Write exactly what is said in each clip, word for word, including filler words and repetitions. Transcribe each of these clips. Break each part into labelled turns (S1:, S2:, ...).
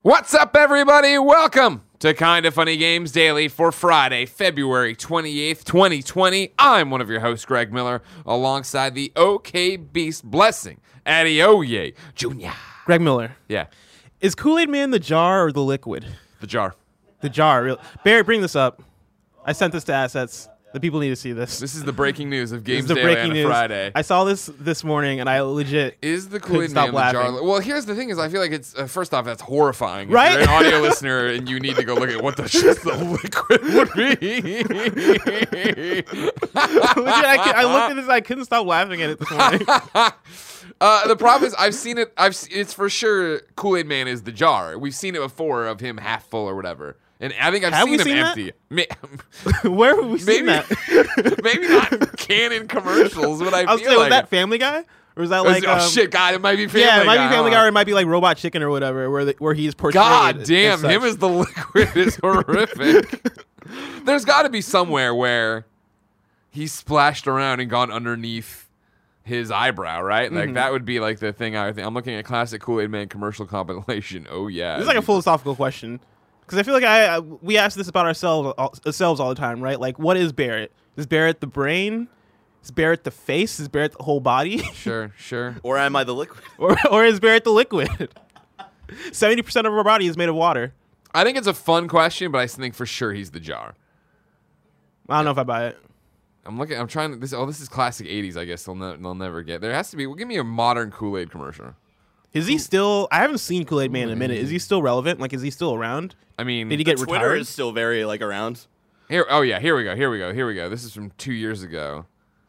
S1: What's up, everybody? Welcome to Kinda Funny Games Daily for Friday, February twenty-eighth, twenty twenty. I'm one of your hosts, Greg Miller, alongside the OK Beast Blessing, Adeoye Junior
S2: Greg Miller.
S1: Yeah,
S2: Is Kool-Aid Man the jar or the liquid?
S1: the jar.
S2: The jar. Real- Barry, bring this up. I sent this to assets. The people need to see this.
S1: This is the breaking news of
S2: This
S1: Games
S2: is the
S1: Daily
S2: breaking
S1: on a
S2: news.
S1: Friday.
S2: I saw this this morning, and I legit
S1: Is the
S2: couldn't
S1: Kool-Aid
S2: stop
S1: Man the jar?
S2: laughing.
S1: Well, here's the thing: is I feel like it's uh, first off, that's horrifying.
S2: Right?
S1: If you're an audio listener, and you need to go look at what the shit the liquid would be.
S2: legit, I, could- I looked at this. I couldn't stop laughing at it this morning.
S1: Uh, the problem is, I've seen it. I've se- it's for sure. Kool-Aid Man is the jar. We've seen it before of him half full or whatever, and I think I've
S2: Have
S1: seen
S2: we
S1: him
S2: seen that?
S1: empty. Ma-
S2: Where have we seen
S1: maybe,
S2: that?
S1: maybe not canon commercials, but I,
S2: I was
S1: feel
S2: saying,
S1: like
S2: was that Family Guy, or was that
S1: Was-
S2: like?
S1: oh
S2: um,
S1: shit, God, it might be Family
S2: yeah, it might
S1: Guy,
S2: be Family
S1: huh?
S2: Guy, or it might be like Robot Chicken or whatever, where the, where he's portrayed.
S1: God
S2: as
S1: damn,
S2: such.
S1: him as the liquid is horrific. There's got to be somewhere where he's splashed around and gone underneath his eyebrow, right? Like
S2: Mhm.
S1: that would be like the thing I would think. I'm looking at classic Kool-Aid Man commercial compilation. Oh yeah,
S2: This is like a philosophical question, because I feel like I, I we ask this about ourselves all, ourselves all the time, right? Like, what is Barrett? Is Barrett the brain? Is Barrett the face? Is Barrett the whole body?
S1: Sure, sure.
S3: Or am I the liquid?
S2: or or is Barrett the liquid? Seventy percent of our body is made of water.
S1: I think it's a fun question, but I think for sure he's the jar.
S2: I don't know if I buy it.
S1: I'm looking. I'm trying to. This. Oh, this is classic eighties. I guess they'll, ne- they'll never get. There has to be. Well, give me a modern Kool-Aid commercial.
S2: Is he still? I haven't seen Kool-Aid Man in a minute. Is he still relevant? Like, is he still around?
S1: I mean,
S2: Did he get
S3: Twitter
S2: retired?
S3: is still very like around.
S1: Here, oh yeah, here we go, here we go, here we go. This is from two years ago.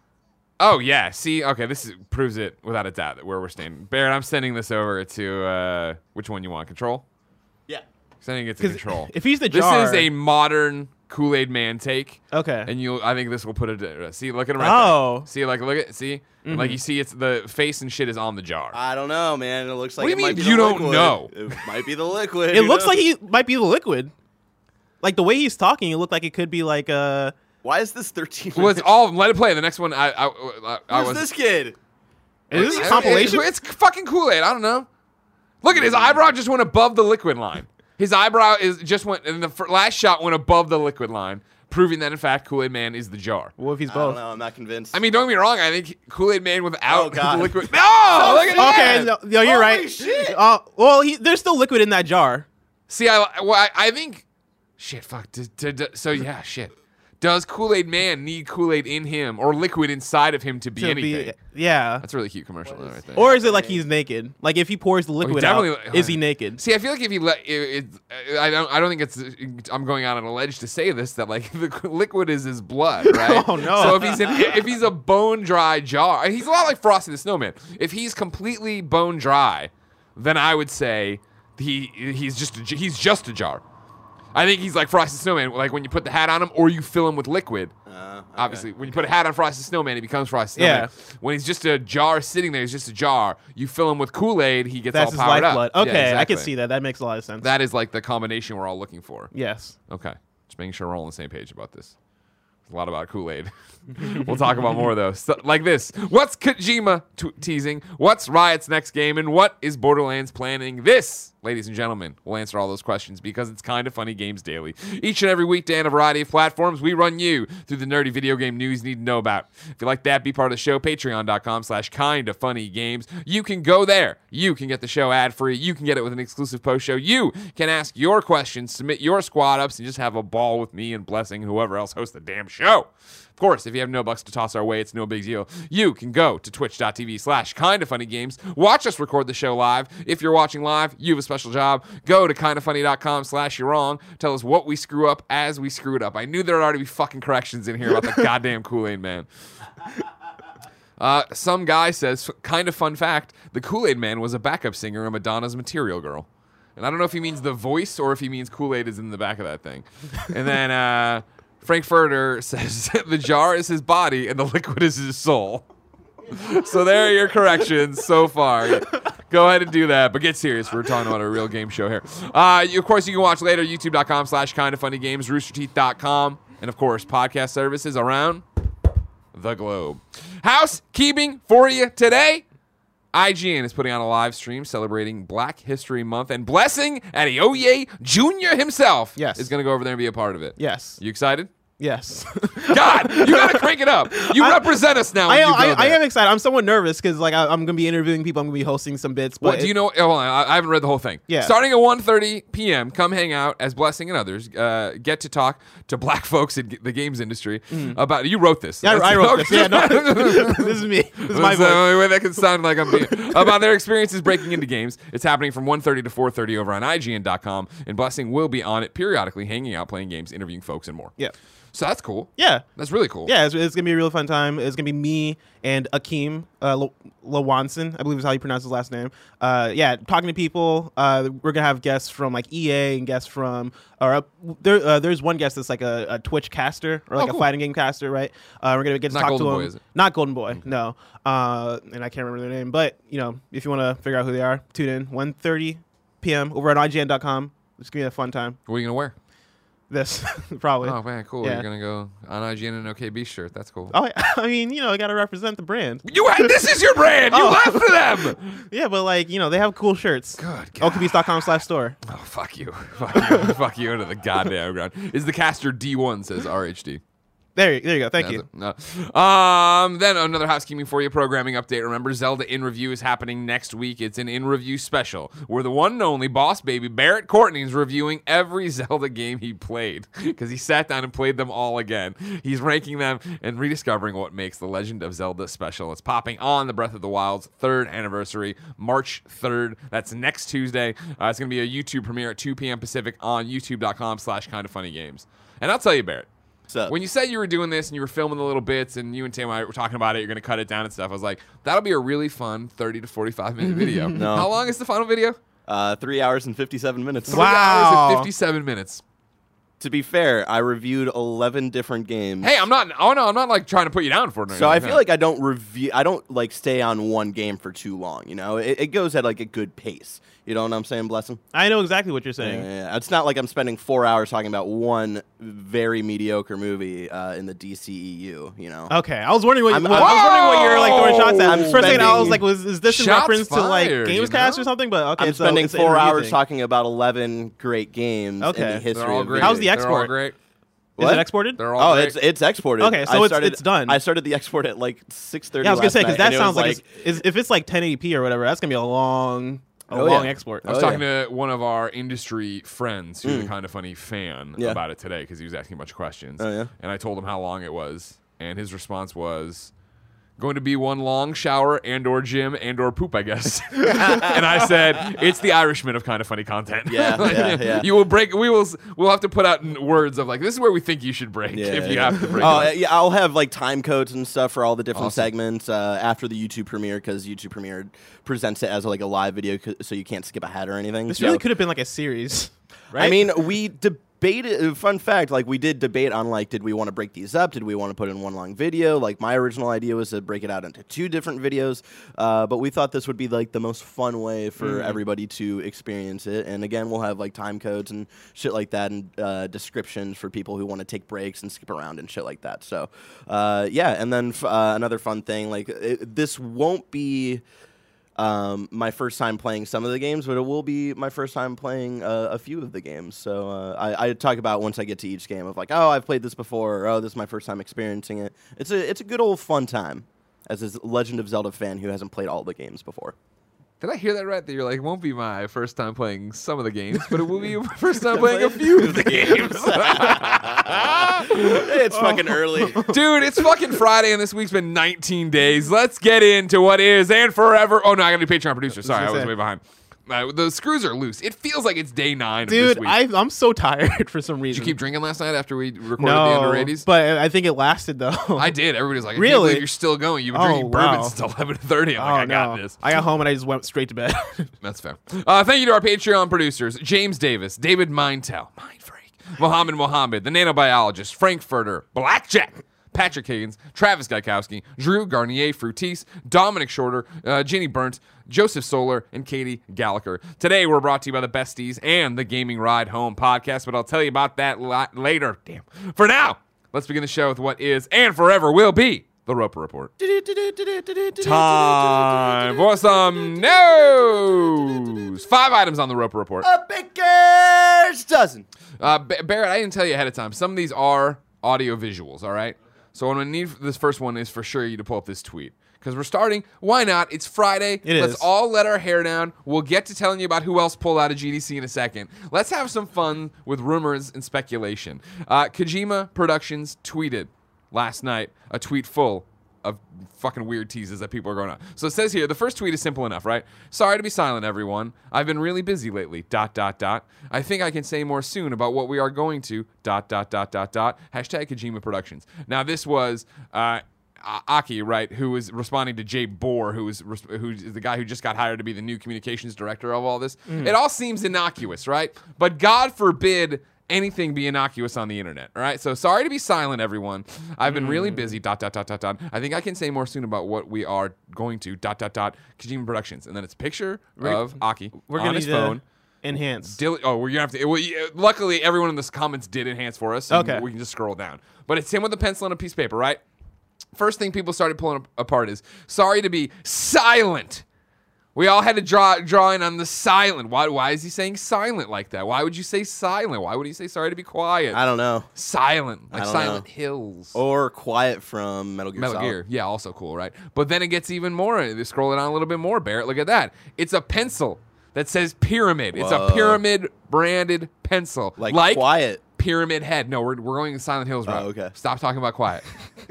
S1: Oh yeah, see, okay, this is, proves it without a doubt that where we're standing. Barrett, I'm sending this over to uh, which one you want? Control?
S3: Yeah.
S1: Sending it to
S2: 'Cause
S1: Control.
S2: if he's the
S1: this
S2: jar-
S1: is a modern Kool-Aid Man take,
S2: Okay.
S1: and you, I think this will put it. Uh, see, look at him right
S2: Oh.
S1: there. See, like, look at, see, And, like you see, it's the face and shit is on the jar.
S3: I don't know, man. It looks like
S1: What
S3: it
S1: do you
S3: might
S1: mean
S3: be
S1: you
S3: the
S1: don't
S3: liquid.
S1: know?
S3: It might be the liquid.
S2: It
S3: you
S2: looks
S3: know?
S2: like he might be the liquid. Like the way he's talking, it looked like it could be like uh
S3: Why is this thirteen?
S1: Well, it's all of them. Let it play. The next one, I, I, I, I
S3: Who's
S1: was.
S3: this kid?
S2: Is this
S1: I-
S2: a
S1: I-
S2: compilation?
S1: It's, it's fucking Kool-Aid. I don't know. Look at his eyebrow just went above the liquid line. His eyebrow is just went, and the fir- last shot went above the liquid line, proving that in fact Kool-Aid Man is the jar.
S2: What if he's
S3: I don't
S2: both?
S3: know. I'm not convinced.
S1: I mean, don't get me wrong. I think Kool-Aid Man without
S3: Oh, God.
S1: the liquid. No, look at
S2: Okay,
S1: that.
S2: no, no, you're
S3: Holy
S2: right.
S3: shit.
S2: Uh, well, he, there's still liquid in that jar.
S1: See, I, well, I, I think. Shit, fuck. D- d- d- so yeah, shit. Does Kool-Aid Man need Kool-Aid in him or liquid inside of him to be
S2: To
S1: anything?
S2: be, yeah.
S1: That's a really cute commercial, though, right there.
S2: Or is it like he's naked? Like if he pours the liquid out,
S1: definitely-
S2: is he naked?
S1: See, I feel like if you let it, it, I don't, I don't think it's. I'm going out on a ledge to say this that like the liquid is his blood, right?
S2: Oh, no.
S1: So if he's in, if he's a bone dry jar, he's a lot like Frosty the Snowman. If he's completely bone dry, then I would say he he's just a, he's just a jar. I think he's like Frosty the Snowman, like when you put the hat on him or you fill him with liquid.
S3: Uh, okay.
S1: Obviously, when you put a hat on Frosty the Snowman, he becomes Frosty the Snowman.
S2: Yeah.
S1: When he's just a jar sitting there, he's just a jar. You fill him with Kool-Aid, he gets
S2: That's
S1: all
S2: his
S1: powered
S2: lifeblood.
S1: up.
S2: Okay,
S1: Yeah,
S2: I can
S1: exactly.
S2: see that. That makes a lot of sense.
S1: That is like the combination we're all looking for.
S2: yes.
S1: Okay. Just making sure we're all on the same page about this. There's a lot about Kool-Aid. We'll talk about more of those. So, like this. What's Kojima t- teasing? What's Riot's next game? And what is Borderlands planning? This, ladies and gentlemen, we'll answer all those questions because it's Kinda Funny Games Daily. Each and every weekday on a variety of platforms, we run you through the nerdy video game news you need to know about. If you like that, be part of the show. Patreon.com slash Kinda Funny Games. You can go there. You can get the show ad-free. You can get it with an exclusive post show. You can ask your questions, submit your squad ups, and just have a ball with me and Blessing, whoever else hosts the damn show. Of course, if you have no bucks to toss our way, it's no big deal. You can go to twitch.tv slash kinda funny games. Watch us record the show live. If you're watching live, you have a special job. Go to kindafunny.com slash you're wrong. Tell us what we screw up as we screw it up. I knew there would already be fucking corrections in here about the goddamn Kool-Aid Man. Uh, some guy says, kind of fun fact, the Kool-Aid Man was a backup singer in Madonna's Material Girl. And I don't know if he means the voice or if he means Kool-Aid is in the back of that thing. And then uh, Frank Furter says the jar is his body and the liquid is his soul. So there are your corrections so far. Go ahead and do that, but get serious. We're talking about a real game show here. Uh, you, of course, you can watch later, youtube.com slash kind of funny games, rooster teeth dot com, and of course, podcast services around the globe. Housekeeping for you today. I G N is putting on a live stream celebrating Black History Month, and Blessing Adeoye Junior himself
S2: Yes.
S1: is going to go over there and be a part of it.
S2: Yes.
S1: You excited?
S2: Yes.
S1: God, you got to crank it up. You
S2: I-
S1: represent us now.
S2: I,
S1: When you
S2: I,
S1: go
S2: I
S1: there.
S2: am excited. I'm somewhat nervous because like I, I'm gonna be interviewing people. I'm gonna be hosting some bits. But
S1: What do
S2: it-
S1: you know? Oh, I, I haven't read the whole thing.
S2: Yeah.
S1: Starting at one thirty p.m., come hang out as Blessing and others. Uh, get to talk to black folks in g- the games industry about. You wrote this.
S2: Yeah, I,
S1: That's-
S2: I wrote this. Yeah, no, this is me. This is my
S1: That's the
S2: voice.
S1: only way that can sound like I'm being about their experiences breaking into games. It's happening from one thirty to four thirty over on I G N dot com, and Blessing will be on it periodically, hanging out, playing games, interviewing folks, and more.
S2: Yeah.
S1: So that's cool.
S2: Yeah.
S1: That's really cool.
S2: Yeah, it's, it's gonna be a really fun time. It's gonna be me and Akeem uh, Lo- Lawanson, I believe is how you pronounce his last name. Uh, yeah, talking to people. Uh, we're gonna have guests from like E A and guests from. Or uh, there, uh, there's one guest that's like a, a Twitch caster or like
S1: Oh, cool.
S2: a fighting game caster, right? Uh, we're gonna get to
S1: Not
S2: talk
S1: Golden
S2: to
S1: Boy,
S2: him.
S1: is it?
S2: Not Golden Boy, no. Uh, and I can't remember their name, but you know, if you want to figure out who they are, tune in one thirty p.m. over on I G N dot com. It's gonna be a fun time.
S1: What are you gonna wear?
S2: This probably.
S1: Oh man, cool.
S2: Yeah.
S1: You're gonna go on I G N and O K B shirt. That's cool.
S2: Oh, I mean, you know, I gotta represent the brand.
S1: You had, this is your brand. You
S2: Oh.
S1: left for them.
S2: Yeah, but like, you know, they have cool shirts.
S1: Good
S2: O K B S dot com slash store.
S1: Oh, fuck you. Fuck you. Fuck you into the goddamn ground. Is the caster D one, says R H D.
S2: There, there you go. Thank you.
S1: That's it. No. Um, then another housekeeping for you, programming update. Remember, Zelda In Review is happening next week. It's an In Review special where the one and only boss baby Barrett Courtney is reviewing every Zelda game he played because he sat down and played them all again. He's ranking them and rediscovering what makes The Legend of Zelda special. It's popping on the Breath of the Wild's third anniversary, March third. That's next Tuesday. Uh, it's going to be a YouTube premiere at two p.m. Pacific on youtube dot com slash kind of funny games. And I'll tell you, Barrett,
S3: So
S1: when you said you were doing this and you were filming the little bits and you and Tim were talking about it, you're going to cut it down and stuff. I was like, that'll be a really fun thirty to forty-five minute video.
S3: No.
S1: How long is the final video?
S3: uh, three hours and fifty-seven minutes.
S1: Three
S2: Wow.
S1: hours and fifty-seven minutes.
S3: To be fair, I reviewed eleven different games.
S1: Hey, I'm not, oh no, I'm not like trying to put you down for it. or
S3: So I
S1: anything
S3: feel like I don't review. I don't like stay on one game for too long. You know, it, it goes at like a good pace. You know what I'm saying, Blessing?
S2: I know exactly what you're
S3: Yeah,
S2: saying.
S3: yeah, yeah. It's not like I'm spending four hours talking about one very mediocre movie uh, in the D C E U. You know.
S2: Okay, I was wondering what,
S3: I'm-
S2: I was wondering what you're like throwing shots at.
S3: I'm
S2: For a second, I was
S3: spending-
S2: like, was is this in
S1: Shots
S2: reference to like
S1: fired, you
S2: Gamescast
S1: know?
S2: or something? But okay,
S3: I'm
S2: so
S3: spending
S2: it's an
S3: four
S2: interview
S3: hours
S2: thing.
S3: talking about eleven great games
S2: Okay.
S3: in the
S2: They're
S3: history
S1: they're all
S3: of
S1: great.
S3: video
S2: How's the
S3: games.
S1: They're all
S2: export?
S1: great.
S2: Is
S3: What?
S2: it exported?
S1: They're all
S3: Oh,
S1: great.
S3: it's it's exported.
S2: Okay, so
S3: I
S2: it's-
S3: started,
S2: it's done.
S3: I started the export at like six thirty.
S2: Yeah, I was gonna say
S3: because
S2: because that sounds like, it's, is, if it's like ten eighty p or whatever, that's gonna be a long, a
S3: Oh,
S2: long
S3: yeah.
S2: export.
S1: I was
S3: Oh,
S1: talking
S3: yeah.
S1: to one of our industry friends who's a
S3: Mm.
S1: kind of funny fan
S3: Yeah.
S1: about it today because he was asking a bunch of questions.
S3: Oh, yeah?
S1: And I told him how long it was, and his response was going to be one long shower and or gym and or poop, I guess. And I said, it's the Irishman of kind of funny content.
S3: Yeah, yeah, yeah.
S1: You will break. We will. We'll have to put out n- words of like this is where we think you should break
S3: Yeah,
S1: if you
S3: yeah.
S1: have to break.
S3: Oh,
S1: it.
S3: yeah, I'll have like time codes and stuff for all the different
S1: Awesome.
S3: segments uh, after the YouTube premiere because YouTube premiere presents it as like a live video, c- so you can't skip ahead or anything.
S2: This
S3: So-
S2: really could have been like a series, right?
S3: I mean, we debated. Fun fact, like we did debate on like, did we want to break these up? Did we want to put in one long video? Like my original idea was to break it out into two different videos, uh, but we thought this would be like the most fun way for everybody to experience it. And again, we'll have like time codes and shit like that, and uh, descriptions for people who want to take breaks and skip around and shit like that. So, uh, yeah. And then f- uh, another fun thing, like it, this won't be. Um, my first time playing some of the games, but it will be my first time playing uh, a few of the games. So uh, I, I talk about once I get to each game of like, oh, I've played this before, or oh, this is my first time experiencing it. It's a it's a good old fun time as a Legend of Zelda fan who hasn't played all the games before.
S1: Did I hear that right? That you're like, won't be my first time playing some of the games, but it will be my first time playing a few of the games.
S3: It's fucking early.
S1: Dude, it's fucking Friday and this week's been nineteen days. Let's get into what is and forever. Oh no, I gotta do Patreon producer. Sorry, I
S2: gonna
S1: was
S2: say.
S1: way behind. Uh, the screws are loose. It feels like it's day nine of
S2: dude,
S1: this week.
S2: I, I'm so tired for some
S1: Did
S2: reason.
S1: you keep drinking last night after we recorded
S2: no,
S1: the underrated?
S2: but I think it lasted though.
S1: I did. Everybody's like, I can't
S2: Really?
S1: believe you're still going. You've been
S2: Oh,
S1: drinking bourbon
S2: wow.
S1: since eleven thirty. I'm
S2: oh
S1: like, I
S2: no,
S1: got this.
S2: I got home and I just went straight to bed.
S1: That's fair. Uh, thank you to our Patreon producers, James Davis, David Mindtell, Mind Freak, Mohammed Mohammed, the nanobiologist, Frankfurter, Blackjack, Patrick Higgins, Travis Gaikowski, Drew Garnier Frutis, Dominic Shorter, uh, Ginny Burnt, Joseph Solar, and Katie Gallagher. Today, we're brought to you by the Besties and the Gaming Ride Home podcast, but I'll tell you about that li- later. Damn. For now, let's begin the show with what is and forever will be the Roper Report. Time for some news. Five items on the Roper Report.
S3: A baker's dozen.
S1: Uh, Ba- Barrett, I didn't tell you ahead of time. Some of these are audio visuals, all right? So what I need for this first one is for sure you to pull up this tweet. Because we're starting. Why not? It's Friday.
S2: It
S1: Let's
S2: is.
S1: all let our hair down. We'll get to telling you about who else pulled out of G D C in a second. Let's have some fun with rumors and speculation. Uh, Kojima Productions tweeted last night a tweet full of fucking weird teases that people are going on. So it says here, the first tweet is simple enough, right? Sorry to be silent, everyone. I've been really busy lately, dot, dot, dot. I think I can say more soon about what we are going to, dot, dot, dot, dot, dot. Hashtag Kojima Productions. Now, this was... Uh, Aki, right, who was responding to Jay Bohr, who was who's the guy who just got hired to be the new communications director of all this. Mm. It all seems innocuous, right? But God forbid anything be innocuous on the internet, all right? So sorry to be silent, everyone. I've been mm. really busy, dot, dot, dot, dot, dot. I think I can say more soon about what we are going to, dot, dot, dot, Kojima Productions. And then it's a picture
S2: we're,
S1: of Aki
S2: we're
S1: on
S2: gonna
S1: his
S2: need
S1: phone.
S2: Enhance.
S1: Dil- oh, we're gonna have to. Well, yeah, luckily, everyone in the comments did enhance for us. So
S2: okay.
S1: We can just scroll down. But it's him with a pencil and a piece of paper, right? First thing people started pulling apart is, sorry to be silent. We all had to draw draw in on the silent. Why, why is he saying silent like that? Why would you say silent? Why would he say sorry to be quiet?
S3: I don't know.
S1: Silent. Like
S3: I don't
S1: Silent
S3: know.
S1: Hills.
S3: Or Quiet from Metal Gear
S1: Metal
S3: Solid.
S1: Gear. Yeah, also cool, right? But then it gets even more. They scroll it on a little bit more, Barrett. Look at that. It's a pencil that says Pyramid. It's a
S3: Whoa.
S1: Pyramid branded pencil.
S3: Like,
S1: like
S3: Quiet.
S1: Pyramid Head. No, we're, we're going to Silent Hills route.
S3: Oh, okay.
S1: Stop talking about Quiet.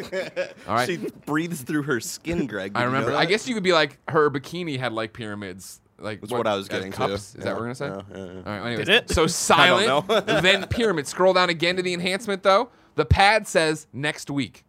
S1: All right.
S3: She breathes through her skin, Greg. Did
S1: I
S3: you know
S1: remember.
S3: that?
S1: I guess you could be like, her bikini had like pyramids. Like
S3: That's what I was
S1: as
S3: getting to.
S1: cups? Is
S3: Yeah.
S1: that what we're going to say?
S3: Yeah, yeah, yeah.
S1: All right. Anyways,
S2: Did it?
S1: So silent,
S3: know.
S1: then pyramid. Scroll down again to the enhancement, though. The pad says next week.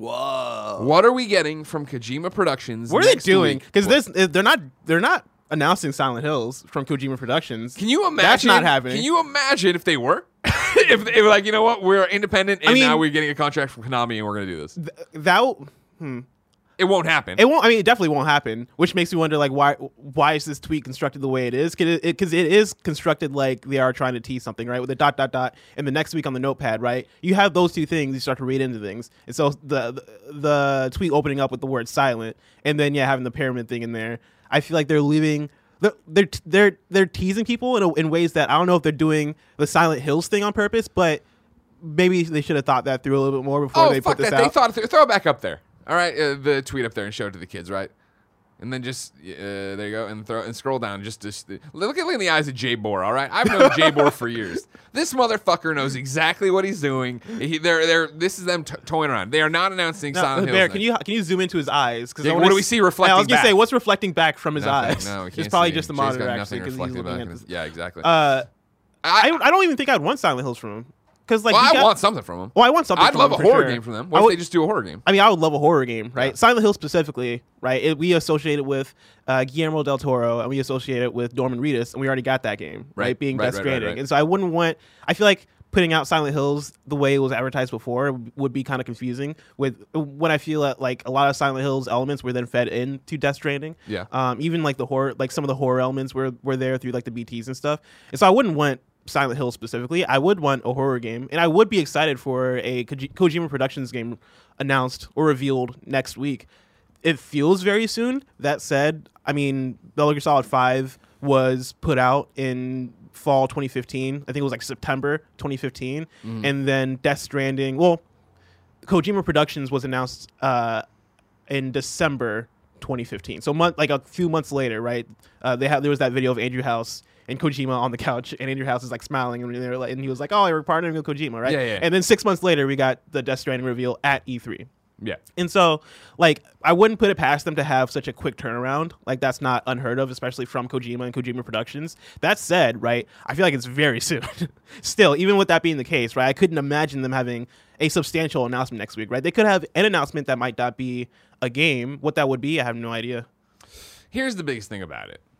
S3: Whoa.
S1: What are we getting from Kojima Productions?
S2: What are they
S1: next
S2: doing?
S1: week?
S2: Because
S1: What-
S2: this they're not they're not announcing Silent Hills from Kojima Productions.
S1: Can you imagine?
S2: That's not happening.
S1: Can you imagine if they were? if they were like, you know what, we're independent, and
S2: I mean-
S1: now we're getting a contract from Konami, and we're going to do this.
S2: Th- that hmm.
S1: It won't happen.
S2: It won't. I mean, it definitely won't happen. Which makes me wonder, like, why why is this tweet constructed the way it is? Because it, it, it is constructed like they are trying to tease something, right? With a dot dot dot, and the next week on the notepad, right? You have those two things. You start to read into things, and so the the, the tweet opening up with the word silent, and then yeah, having the pyramid thing in there. I feel like they're leaving. They're they're they're, they're teasing people in a, in ways that I don't know if they're doing the Silent Hills thing on purpose, but maybe they should have thought that through a little bit more before
S1: oh,
S2: they
S1: fuck
S2: put this
S1: that.
S2: out.
S1: They thought it through. Throw it back up there. All right, uh, the tweet up there and show it to the kids, right? And then just uh, there you go, and throw and scroll down. Just, just look at look in the eyes of Jay Bohr. All right, I've known Jay Bohr for years. This motherfucker knows exactly what he's doing. He, they're, they're, this is them t- toying around. They are not announcing
S2: No,
S1: Silent Hills.
S2: Bear,
S1: next.
S2: can you can you zoom into his eyes? Because
S1: Yeah, what do we see reflecting
S2: I was gonna
S1: back?
S2: say what's reflecting back from his
S1: Nothing.
S2: eyes.
S1: No, we
S2: it's
S1: can't
S2: probably
S1: see.
S2: just the
S1: Jay's
S2: monitor
S1: got
S2: actually
S1: nothing
S2: because he's
S1: reflecting
S2: looking
S1: back
S2: at
S1: in his-
S2: this.
S1: Yeah, exactly.
S2: Uh,
S1: I,
S2: I I don't even think I'd want Silent Hills from him because like
S1: well,
S2: we
S1: I
S2: got-
S1: want something from them.
S2: Well, I want something.
S1: I'd
S2: from
S1: love a
S2: him for
S1: horror
S2: sure.
S1: game from them.
S2: I
S1: What if
S2: would-
S1: they just do a horror game?
S2: I mean, I would love a horror game, right?
S1: Yeah.
S2: Silent Hill specifically, right? It, we associate it with uh, Guillermo del Toro, and we associate it with Norman Reedus, and we already got that game, right?
S1: Right,
S2: Being
S1: right,
S2: Death
S1: right, right,
S2: Stranding,
S1: right.
S2: and so I wouldn't want. I feel like putting out Silent Hills the way it was advertised before would be kind of confusing. With when I feel that like a lot of Silent Hills elements were then fed into Death Stranding.
S1: Yeah.
S2: Um, even like the horror, like some of the horror elements were were there through like the B Ts and stuff, and so I wouldn't want Silent Hill specifically. I would want a horror game, and I would be excited for a Koji- Kojima Productions game announced or revealed next week. It feels very soon. That said, I mean, Metal Gear Solid five was put out in fall twenty fifteen. I think it was like September twenty fifteen,
S1: Mm-hmm.
S2: and then Death Stranding. Well, Kojima Productions was announced uh, in December twenty fifteen. So month, like a few months later, right? Uh, they had there was that video of Andrew House and Kojima on the couch, and Andrew House is like smiling, and, they're like, and he was like, "Oh, we're partnering with Kojima, right?"
S1: Yeah, yeah.
S2: And then six months later, we got the Death Stranding reveal at E three.
S1: Yeah.
S2: And so, like, I wouldn't put it past them to have such a quick turnaround. Like, that's not unheard of, especially from Kojima and Kojima Productions. That said, right, I feel like it's very soon. Still, even with that being the case, right, I couldn't imagine them having a substantial announcement next week, right? They could have an announcement that might not be a game. What that would be, I have no idea.
S1: Here's the biggest thing about it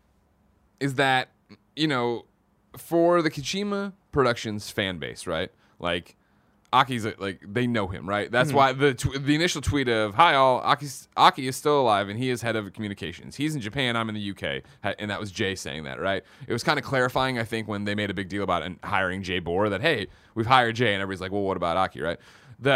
S1: is that, you know, for the Kojima Productions fan base, right? Like, Aki's a, like they know him, right? That's
S2: Mm-hmm.
S1: why the tw- the initial tweet of "Hi all, Aki's, Aki is still alive and he is head of communications. He's in Japan, I'm in the U K," Ha- and that was Jay saying that, right? It was kind of clarifying, I think, when they made a big deal about an- hiring Jay Bohr that hey, we've hired Jay, and everybody's like, well, what about Aki, right? The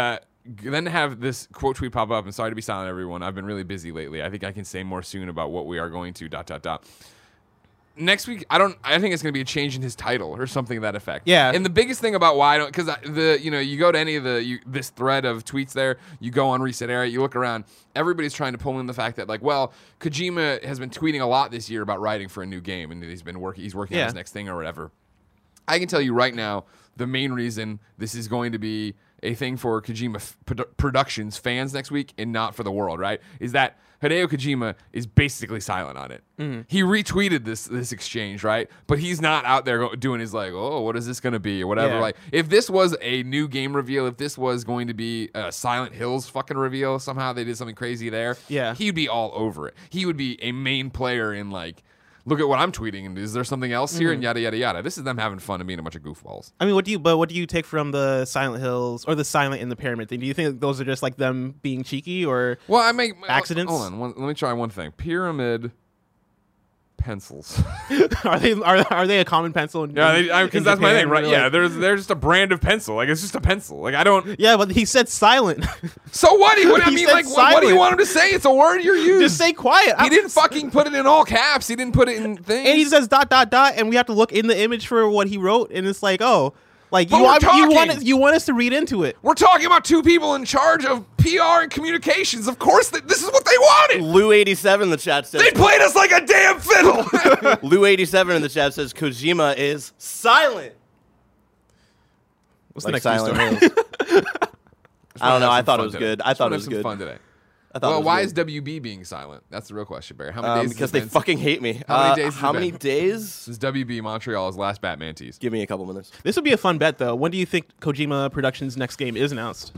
S1: then have this quote tweet pop up. And sorry to be silent, everyone. I've been really busy lately. I think I can say more soon about what we are going to dot dot dot. Next week, I don't. I think it's going to be a change in his title or something to that effect.
S2: Yeah.
S1: And the biggest thing about why I don't, because the you know you go to any of the you, this thread of tweets there, you go on Reset Era, you look around, everybody's trying to pull in the fact that like, well, Kojima has been tweeting a lot this year about writing for a new game, and he's been working. He's working
S2: Yeah.
S1: on his next thing or whatever. I can tell you right now, the main reason this is going to be a thing for Kojima f- produ- Productions fans next week and not for the world, right, is that Hideo Kojima is basically silent on it. Mm-hmm. He retweeted this this exchange, right? But he's not out there go- doing his like, oh, what is this going to be or whatever.
S2: Yeah.
S1: Like, if this was a new game reveal, if this was going to be a Silent Hills fucking reveal, somehow they did something crazy there,
S2: Yeah.
S1: he'd be all over it. He would be a main player in like, look at what I'm tweeting, and is there something else here?
S2: Mm-hmm.
S1: And yada yada yada. This is them having fun and being a bunch of goofballs.
S2: I mean, what do you? But what do you take from the Silent Hills or the Silent in the Pyramid thing? Do you think those are just like them being cheeky, or
S1: Well, I make
S2: Accidents?
S1: Hold on, one, let me try one thing. Pyramid pencils.
S2: are they are, are they a common pencil? In,
S1: Yeah,
S2: in-
S1: because
S2: in
S1: that's my
S2: Japan,
S1: thing, right?
S2: or,
S1: Yeah,
S2: like-
S1: there's they're just a brand of pencil. Like it's just a pencil. Like I don't.
S2: yeah, but he said silent.
S1: So what? He, what I
S2: He
S1: mean,
S2: said
S1: like what, what do you
S2: silent.
S1: want him to say? It's a word you're using.
S2: Just say quiet.
S1: He didn't fucking put it in all caps. He didn't put it in things.
S2: And he says dot dot dot, and we have to look in the image for what he wrote, and it's like, oh, like
S1: But
S2: you
S1: we're
S2: want you
S1: talking.
S2: want us, you want us to read into it.
S1: We're talking about two people in charge of P R and communications. Of course, th- this is what they wanted.
S3: Lou eighty-seven in the chat says
S1: They played us like a damn fiddle.
S3: Lou eighty-seven in the chat says Kojima is silent.
S2: What's
S3: Like
S2: the next news
S3: Silent
S2: story?
S3: Hills. I don't know.
S1: Have
S3: I
S1: some
S3: thought
S1: fun
S3: it was
S1: today.
S3: good. I
S1: Just
S3: thought
S1: wanna
S3: it
S1: have
S3: was
S1: some
S3: good.
S1: fun today.
S3: I thought it
S1: Well,
S3: was
S1: why
S3: good.
S1: is W B being silent? That's the real question, Barry. How many
S3: Um,
S1: days?
S3: because
S1: has
S3: they
S1: it been
S3: fucking hate me.
S1: How many
S3: Uh,
S1: days has it
S3: How many
S1: been?
S3: days?
S1: since W B Montreal's last Batman tease?
S3: Give me a couple minutes.
S2: This would be a fun bet, though. When do you think Kojima Productions' next game is announced?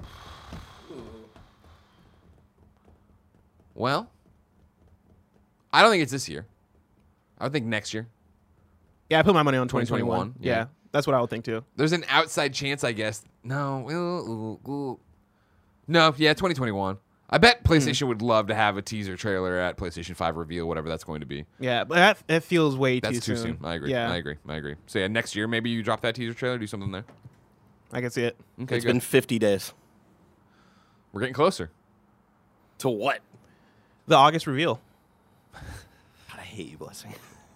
S1: Well, I don't think it's this year. I would think next year.
S2: Yeah, I put my money on twenty twenty-one.
S1: twenty twenty-one,
S2: Yeah.
S1: yeah.
S2: That's what I would think too.
S1: There's an outside chance, I guess. No, uh, uh, uh. no, yeah, twenty twenty-one. I bet PlayStation would love to have a teaser trailer at PlayStation five reveal, whatever that's going to be.
S2: Yeah, but that, that feels way
S1: That's
S2: too
S1: too soon. I agree.
S2: Yeah,
S1: I agree. I agree. So yeah, next year maybe you drop that teaser trailer, do something there.
S2: I can see it.
S1: Okay,
S3: It's
S1: good.
S3: been fifty days.
S1: We're getting closer.
S3: To what?
S2: The August reveal.
S3: God, I hate you, Blessing.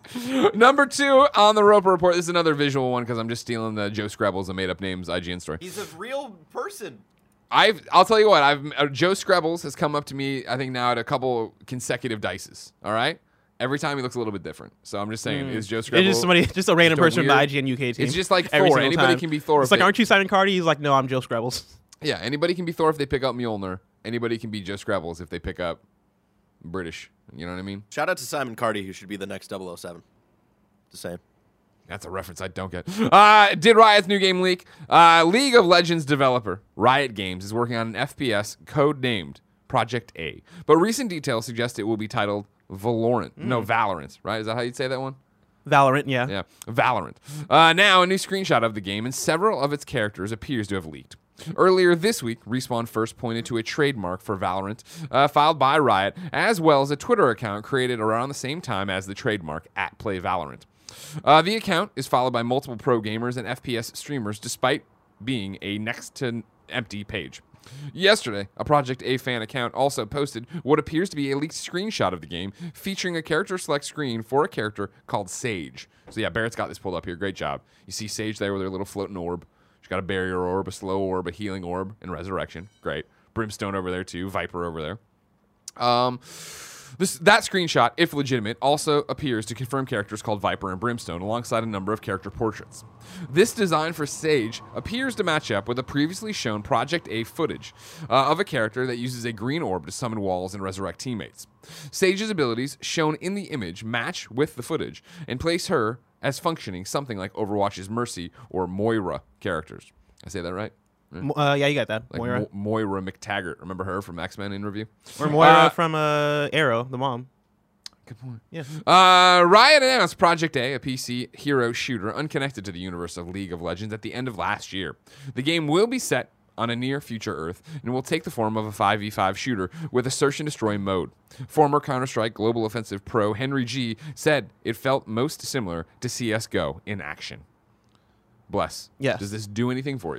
S1: Number two on the Roper Report. This is another visual one because I'm just stealing the Joe Scrabbles and made up names I G N story.
S3: He's a real person.
S1: I've, I'll tell you what. I've uh, Joe Scrabbles has come up to me. I think now at a couple consecutive dices. All right, every time he looks a little bit different. So I'm just saying, is Joe Scrabble?
S2: It's just somebody, just a random
S1: just a
S2: person from the
S1: weird-
S2: I G N U K team.
S1: It's just like
S2: every
S1: Thor.
S2: single
S1: Anybody
S2: time.
S1: can be Thor.
S2: It's
S1: if
S2: like,
S1: they-
S2: aren't you Simon Cardi? He's like, no, I'm Joe Scrabbles.
S1: Yeah, anybody can be Thor if they pick up Mjolnir. Anybody can be Joe Scrabbles if they pick up British. You know what I mean?
S3: Shout out to Simon Cardi, who should be the next double oh seven. Just saying.
S1: That's a reference I don't get. Uh, did Riot's new game leak? Uh, League of Legends developer Riot Games is working on an F P S code-named Project A, but recent details suggest it will be titled Valorant. No, Valorant, right? Is that how you'd say that one?
S2: Valorant, yeah.
S1: Yeah, Valorant. Uh, now, a new screenshot of the game and several of its characters appears to have leaked. Earlier this week, Respawn first pointed to a trademark for Valorant uh, filed by Riot, as well as a Twitter account created around the same time as the trademark at Play Valorant. Uh, the account is followed by multiple pro gamers and F P S streamers, despite being a next-to-empty page. Yesterday, a Project A fan account also posted what appears to be a leaked screenshot of the game featuring a character select screen for a character called Sage. So yeah, Barrett's got this pulled up here. Great job. You see Sage there with her little floating orb. She's got a barrier orb, a slow orb, a healing orb, and resurrection. Great. Brimstone over there too. Viper over there. Um... This, that screenshot, if legitimate, also appears to confirm characters called Viper and Brimstone alongside a number of character portraits. This design for Sage appears to match up with the previously shown Project A footage uh, of a character that uses a green orb to summon walls and resurrect teammates. Sage's abilities shown in the image match with the footage and place her as functioning something like Overwatch's Mercy or Moira characters. I say that right?
S2: Mo- Uh, yeah, you got that.
S1: Like
S2: Moira.
S1: Mo- Moira McTaggart. Remember her from X-Men in review?
S2: or Moira
S1: Uh,
S2: from uh, Arrow, the mom.
S1: Good point.
S2: Yeah.
S1: Uh, Riot announced Project A, a P C hero shooter unconnected to the universe of League of Legends, at the end of last year. The game will be set on a near-future Earth and will take the form of a five v five shooter with a search and destroy mode. Former Counter-Strike Global Offensive pro Henry G said it felt most similar to C S G O in action. Bless.
S2: Yes.
S1: Does this do anything for you?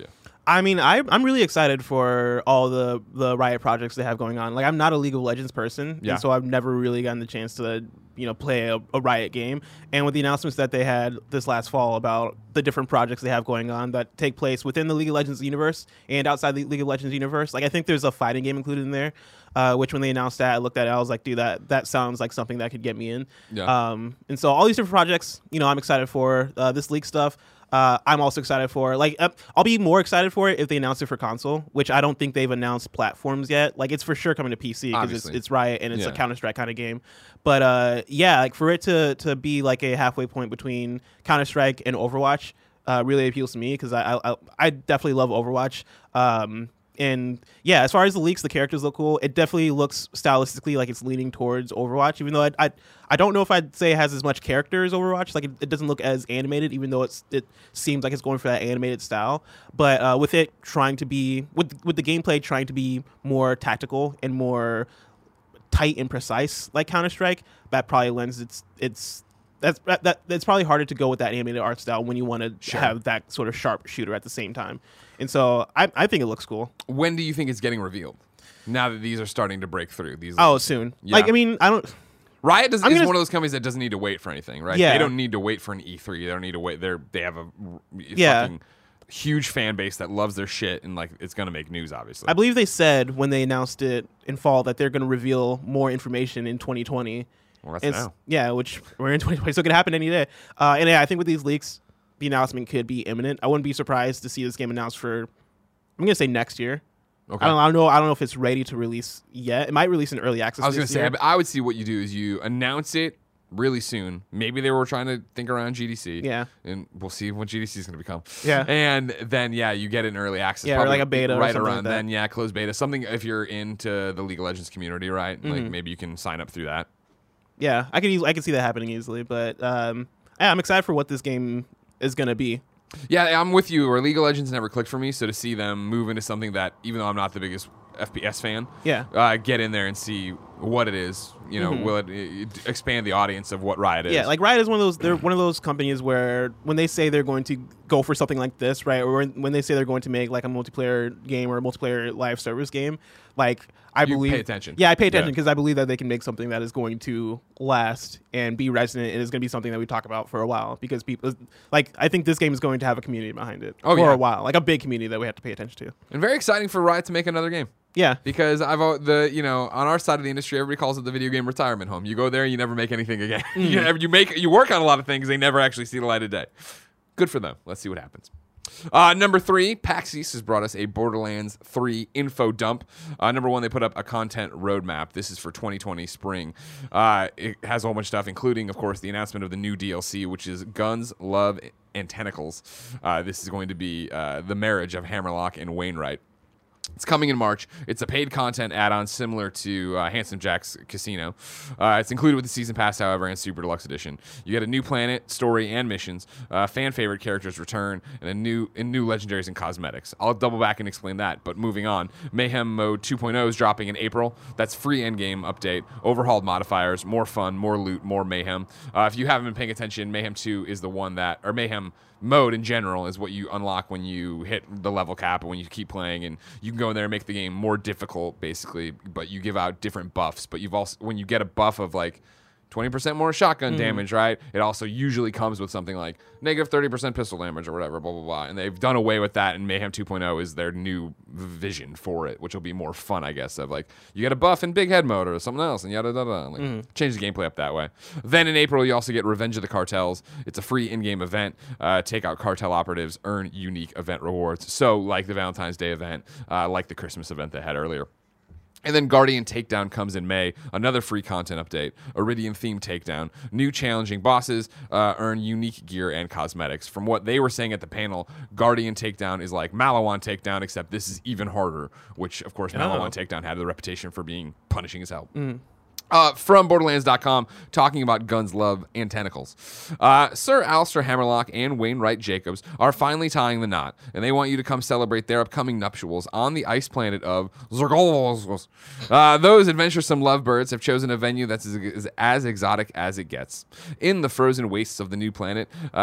S2: I mean, I, I'm really excited for all the, the Riot projects they have going on. Like, I'm not a League of Legends person,
S1: Yeah.
S2: and so I've never really gotten the chance to, you know, play a, a Riot game. And with the announcements that they had this last fall about the different projects they have going on that take place within the League of Legends universe and outside the League of Legends universe, like, I think there's a fighting game included in there, uh, which when they announced that, I looked at it, I was like, dude, that, that sounds like something that could get me in.
S1: Yeah.
S2: Um, and so all these different projects, you know, I'm excited for. Uh, this League stuff, Uh, I'm also excited for. Like, uh, I'll be more excited for it if they announce it for console, which I don't think they've announced platforms yet. Like, it's for sure coming to P C because it's,
S1: Obviously.
S2: it's Riot and it's
S1: Yeah.
S2: a Counter-Strike kind of game. But uh, yeah, like for it to to be like a halfway point between Counter-Strike and Overwatch uh, really appeals to me because I, I I definitely love Overwatch. Um, and yeah, as far as the leaks, the characters look cool. It definitely looks stylistically like it's leaning towards Overwatch, even though I I, I don't know if I'd say it has as much character as Overwatch. Like it, it doesn't look as animated, even though it's it seems like it's going for that animated style. But uh, with it trying to be with with the gameplay trying to be more tactical and more tight and precise like Counter-Strike, that probably lends its its that's that that's probably harder to go with that animated art style when you want to
S1: Sure.
S2: have that sort of sharp shooter at the same time. And so I I think it looks cool.
S1: When do you think it's getting revealed? Now that these are starting to break through, these
S2: Oh, soon.
S1: Yeah.
S2: Like I mean, I don't
S1: Riot does,
S2: I'm
S1: is
S2: gonna-
S1: one of those companies that doesn't need to wait for anything, right?
S2: Yeah.
S1: They don't need to wait for an E three. They don't need to wait. They're they have a r-
S2: Yeah.
S1: fucking huge fan base that loves their shit, and like it's gonna make news, obviously.
S2: I believe they said when they announced it in fall that they're going to reveal more information in twenty twenty.
S1: well, that's
S2: It's,
S1: now.
S2: yeah, which we're in twenty twenty, so it could happen any day. Uh, and yeah, I think with these leaks, the announcement could be imminent. I wouldn't be surprised to see this game announced for, I'm going to say next year.
S1: Okay.
S2: I don't, I don't know. I don't know if it's ready to release yet. It might release in early access.
S1: I was gonna
S2: this
S1: say,
S2: year.
S1: I, I would see what you do is you announce it really soon. Maybe they were trying to think around G D C.
S2: Yeah.
S1: And we'll see what G D C is going to become.
S2: Yeah.
S1: And then, yeah, you get it in early access.
S2: Yeah, or
S1: probably
S2: like a beta or
S1: Right
S2: something like
S1: around
S2: that.
S1: then, yeah, closed beta. Something if you're into the League of Legends community, right?
S2: Mm-hmm.
S1: Like maybe you can sign up through that.
S2: Yeah, I can eas- I can see that happening easily. But um, yeah, I'm excited for what this game is going to be.
S1: Yeah, I'm with you. Or League of Legends never clicked for me, so to see them move into something that, even though I'm not the biggest F P S fan,
S2: Yeah.
S1: uh, get in there and see what it is. You know, will it, it expand the audience of what Riot is?
S2: Mm-hmm. Yeah, like Riot is one of those. They're one of those companies where when they say they're going to go for something like this, right, or when, when they say they're going to make like a multiplayer game or a multiplayer live service game, like I
S1: You
S2: believe
S1: pay attention.
S2: Yeah, I pay attention
S1: Yeah.
S2: because I believe that they can make something that is going to last and be resonant and is going to be something that we talk about for a while because people like I think this game is going to have a community behind it
S1: Oh,
S2: for
S1: yeah.
S2: a while, like a big community that we have to pay attention to.
S1: And very exciting for Riot to make another game.
S2: Yeah.
S1: Because I've al- the you know on our side of the industry, everybody calls it the video game retirement home. You go there, you never make anything again. you, never, you make you work on a lot of things, they never actually see the light of day. Good for them. Let's see what happens. Uh, number three, Paxis has brought us a Borderlands three info dump. Uh, number one, they put up a content roadmap. This is for twenty twenty spring. Uh, it has a whole bunch of stuff, including, of course, the announcement of the new D L C, which is Guns, Love, and Tentacles. Uh, this is going to be uh, the marriage of Hammerlock and Wainwright. It's coming in March. It's a paid content add-on similar to uh, Handsome Jack's Casino. Uh, it's included with the Season Pass, however, and Super Deluxe Edition. You get a new planet, story, and missions. Uh, fan favorite characters return, and a new and new legendaries and cosmetics. I'll double back and explain that. But moving on, Mayhem Mode two point oh is dropping in April. That's free endgame update, overhauled modifiers, more fun, more loot, more mayhem. Uh, if you haven't been paying attention, Mayhem two is the one that, or Mayhem mode in general is what you unlock when you hit the level cap and when you keep playing, and you can go in there and make the game more difficult basically, but you give out different buffs. But you've also, when you get a buff of like twenty percent more shotgun damage, right, it also usually comes with something like negative thirty percent pistol damage or whatever, blah blah blah. And they've done away with that, and Mayhem two point oh is their new vision for it, which will be more fun, I guess, of like you get a buff in big head mode or something else and yada yada yada. Like change the gameplay up that way. Then in April you also get Revenge of the Cartels. It's a free in-game event. Uh, take out cartel operatives, earn unique event rewards. So like the Valentine's Day event, uh, like the Christmas event they had earlier. And then Guardian Takedown comes in May, another free content update, Iridian themed takedown, new challenging bosses, uh, earn unique gear and cosmetics. From what they were saying at the panel, Guardian Takedown is like Malawan Takedown, except this is even harder, which, of course, Malawan Takedown had the reputation for being punishing as hell. Uh, from Borderlands dot com, talking about Guns, Love, and Tentacles. Uh, Sir Alistair Hammerlock and Wainwright Jacobs are finally tying the knot, and they want you to come celebrate their upcoming nuptials on the ice planet of Zergolos. Uh, those adventuresome lovebirds have chosen a venue that's as, as exotic as it gets. In the frozen wastes of the new planet, uh,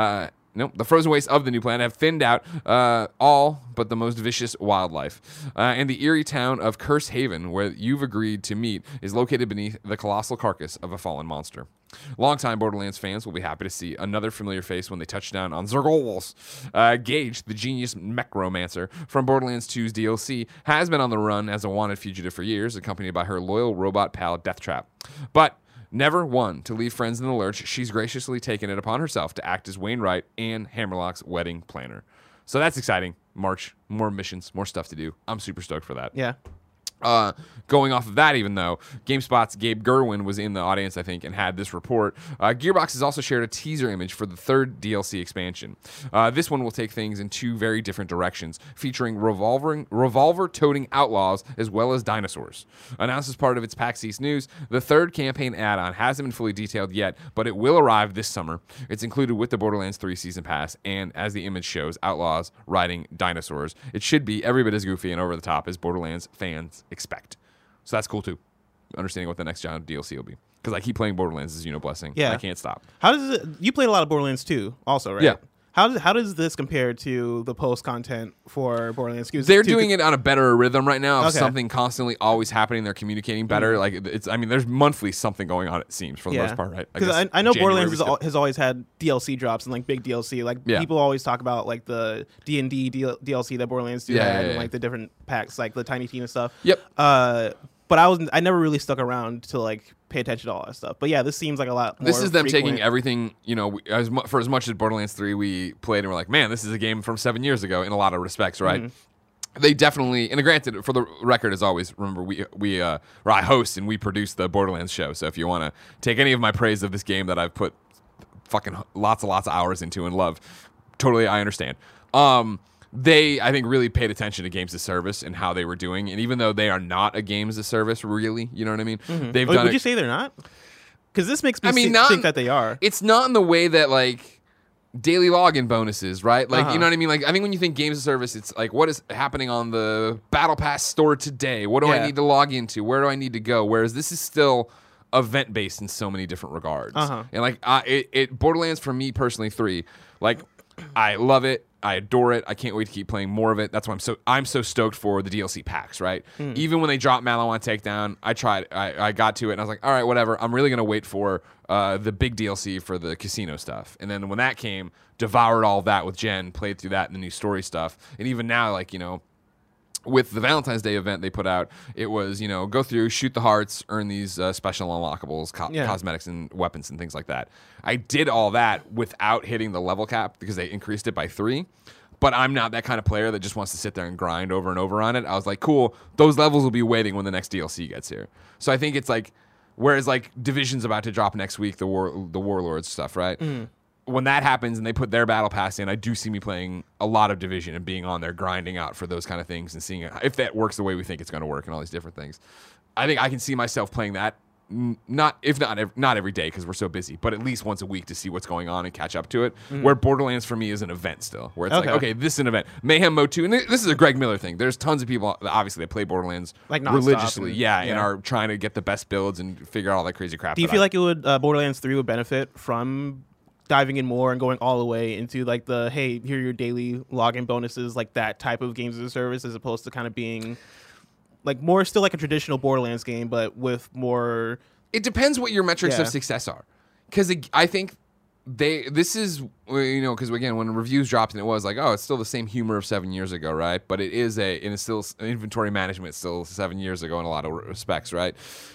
S1: Nope. The frozen wastes of the new planet have thinned out uh, all but the most vicious wildlife. Uh, and the eerie town of Curse Haven, where you've agreed to meet, is located beneath the colossal carcass of a fallen monster. Longtime Borderlands fans will be happy to see another familiar face when they touch down on Zergols. Uh, Gage, the genius mechromancer from Borderlands two's D L C, has been on the run as a wanted fugitive for years, accompanied by her loyal robot pal Deathtrap. But never one to leave friends in the lurch, she's graciously taken it upon herself to act as Wainwright and Hammerlock's wedding planner. So that's exciting. March, more missions, more stuff to do. I'm super stoked for that.
S2: Yeah.
S1: Uh, going off of that, even though GameSpot's Gabe Gerwin was in the audience, I think, and had this report, uh, Gearbox has also shared a teaser image for the third D L C expansion. Uh, this one will take things in two very different directions, featuring revolver revolver-toting outlaws as well as dinosaurs. Announced as part of its PAX East news, the third campaign add-on hasn't been fully detailed yet, but it will arrive this summer. It's included with the Borderlands three Season Pass, and as the image shows, outlaws riding dinosaurs. It should be every bit as goofy and over the top as Borderlands fans expect. So that's cool too. Understanding what the next giant D L C will be. Because I keep playing Borderlands, as you know, Blessing.
S2: Yeah.
S1: I can't stop.
S2: How does it? You played a lot of Borderlands two, also, right?
S1: Yeah.
S2: How does how does this compare to the post content for Borderlands two?
S1: They're doing it on a better rhythm right now of
S2: Okay.
S1: something constantly always happening. They're communicating better. Like it's, I mean, there's monthly something going on. It seems for the
S2: Yeah.
S1: most part, right?
S2: Because
S1: guess
S2: I, I know
S1: January
S2: Borderlands
S1: was
S2: has,
S1: good.
S2: al- has always had D L C drops and like big D L C. Like
S1: Yeah.
S2: people always talk about like the D and D D L C that Borderlands two
S1: Yeah,
S2: had
S1: yeah,
S2: and
S1: yeah.
S2: like the different packs, like the Tiny Tina stuff.
S1: Yep.
S2: Uh, but I was I never really stuck around to like pay attention to all that stuff. But yeah, this seems like a lot more.
S1: This is them
S2: frequent.
S1: taking everything, you know, we- as mu- for as much as Borderlands three we played and we're like, man, this is a game from seven years ago in a lot of respects, right?
S2: Mm-hmm.
S1: They definitely, and granted, for the record, as always, remember we we uh, or I host and we produce the Borderlands show. So if you want to take any of my praise of this game that I've put fucking lots and lots of hours into and love, totally, I understand. Um, they, I think, really paid attention to games as service and how they were doing, and even though they are not a games as service, really, you know what I mean? They've
S2: Wait,
S1: done
S2: would
S1: it.
S2: you say they're not? Because this makes me
S1: I mean,
S2: thi-
S1: not
S2: think
S1: in-
S2: that they are.
S1: It's not in the way that like daily login bonuses, right? Like
S2: Uh-huh.
S1: you know what I mean? Like I think when you think games of service, it's like what is happening on the Battle Pass store today? What do I
S2: Yeah.
S1: need to log into? Where do I need to go? Whereas this is still event based in so many different regards.
S2: Uh-huh.
S1: And like I, it, it Borderlands for me personally three, like I love it. I adore it. I can't wait to keep playing more of it. That's why I'm so I'm so stoked for the D L C packs, right?
S2: Hmm.
S1: Even when they dropped Malawan Takedown, I tried I, I got to it and I was like, all right, whatever. I'm really gonna wait for uh, the big D L C for the casino stuff. And then when that came, devoured all of that with Jen, played through that and the new story stuff. And even now, like, you know, with the Valentine's Day event they put out, it was, you know, go through, shoot the hearts, earn these uh, special unlockables, co-
S2: Yeah.
S1: cosmetics and weapons and things like that. I did all that without hitting the level cap because they increased it by three. But I'm not that kind of player that just wants to sit there and grind over and over on it. I was like, cool, those levels will be waiting when the next D L C gets here. So I think it's like, whereas like Division's about to drop next week, the war, the Warlords stuff, right? When that happens and they put their battle pass in, I do see me playing a lot of Division and being on there grinding out for those kind of things and seeing if that works the way we think it's going to work and all these different things. I think I can see myself playing that, n- not if not ev- not every day because we're so busy, but at least once a week to see what's going on and catch up to it. Where Borderlands for me is an event still, where it's
S2: Okay.
S1: like, okay, this is an event. Mayhem Mode two, and th- this is a Greg Miller thing. There's tons of people that obviously that play Borderlands
S2: Like nonstop
S1: religiously,
S2: and-
S1: yeah, and
S2: yeah.
S1: are trying to get the best builds and figure out all that crazy crap.
S2: Do you
S1: that
S2: feel
S1: I-
S2: like it would uh, Borderlands three would benefit from diving in more and going all the way into like the hey, here are your daily login bonuses, like that type of games as a service, as opposed to kind of being like more still like a traditional Borderlands game, but with more.
S1: It depends what your metrics
S2: Yeah.
S1: of success are, because I think they this is uh, you know because again when reviews dropped and it was like, oh, it's still the same humor of seven years ago, right? But it is a and it's still inventory management still seven years ago in a lot of respects, right?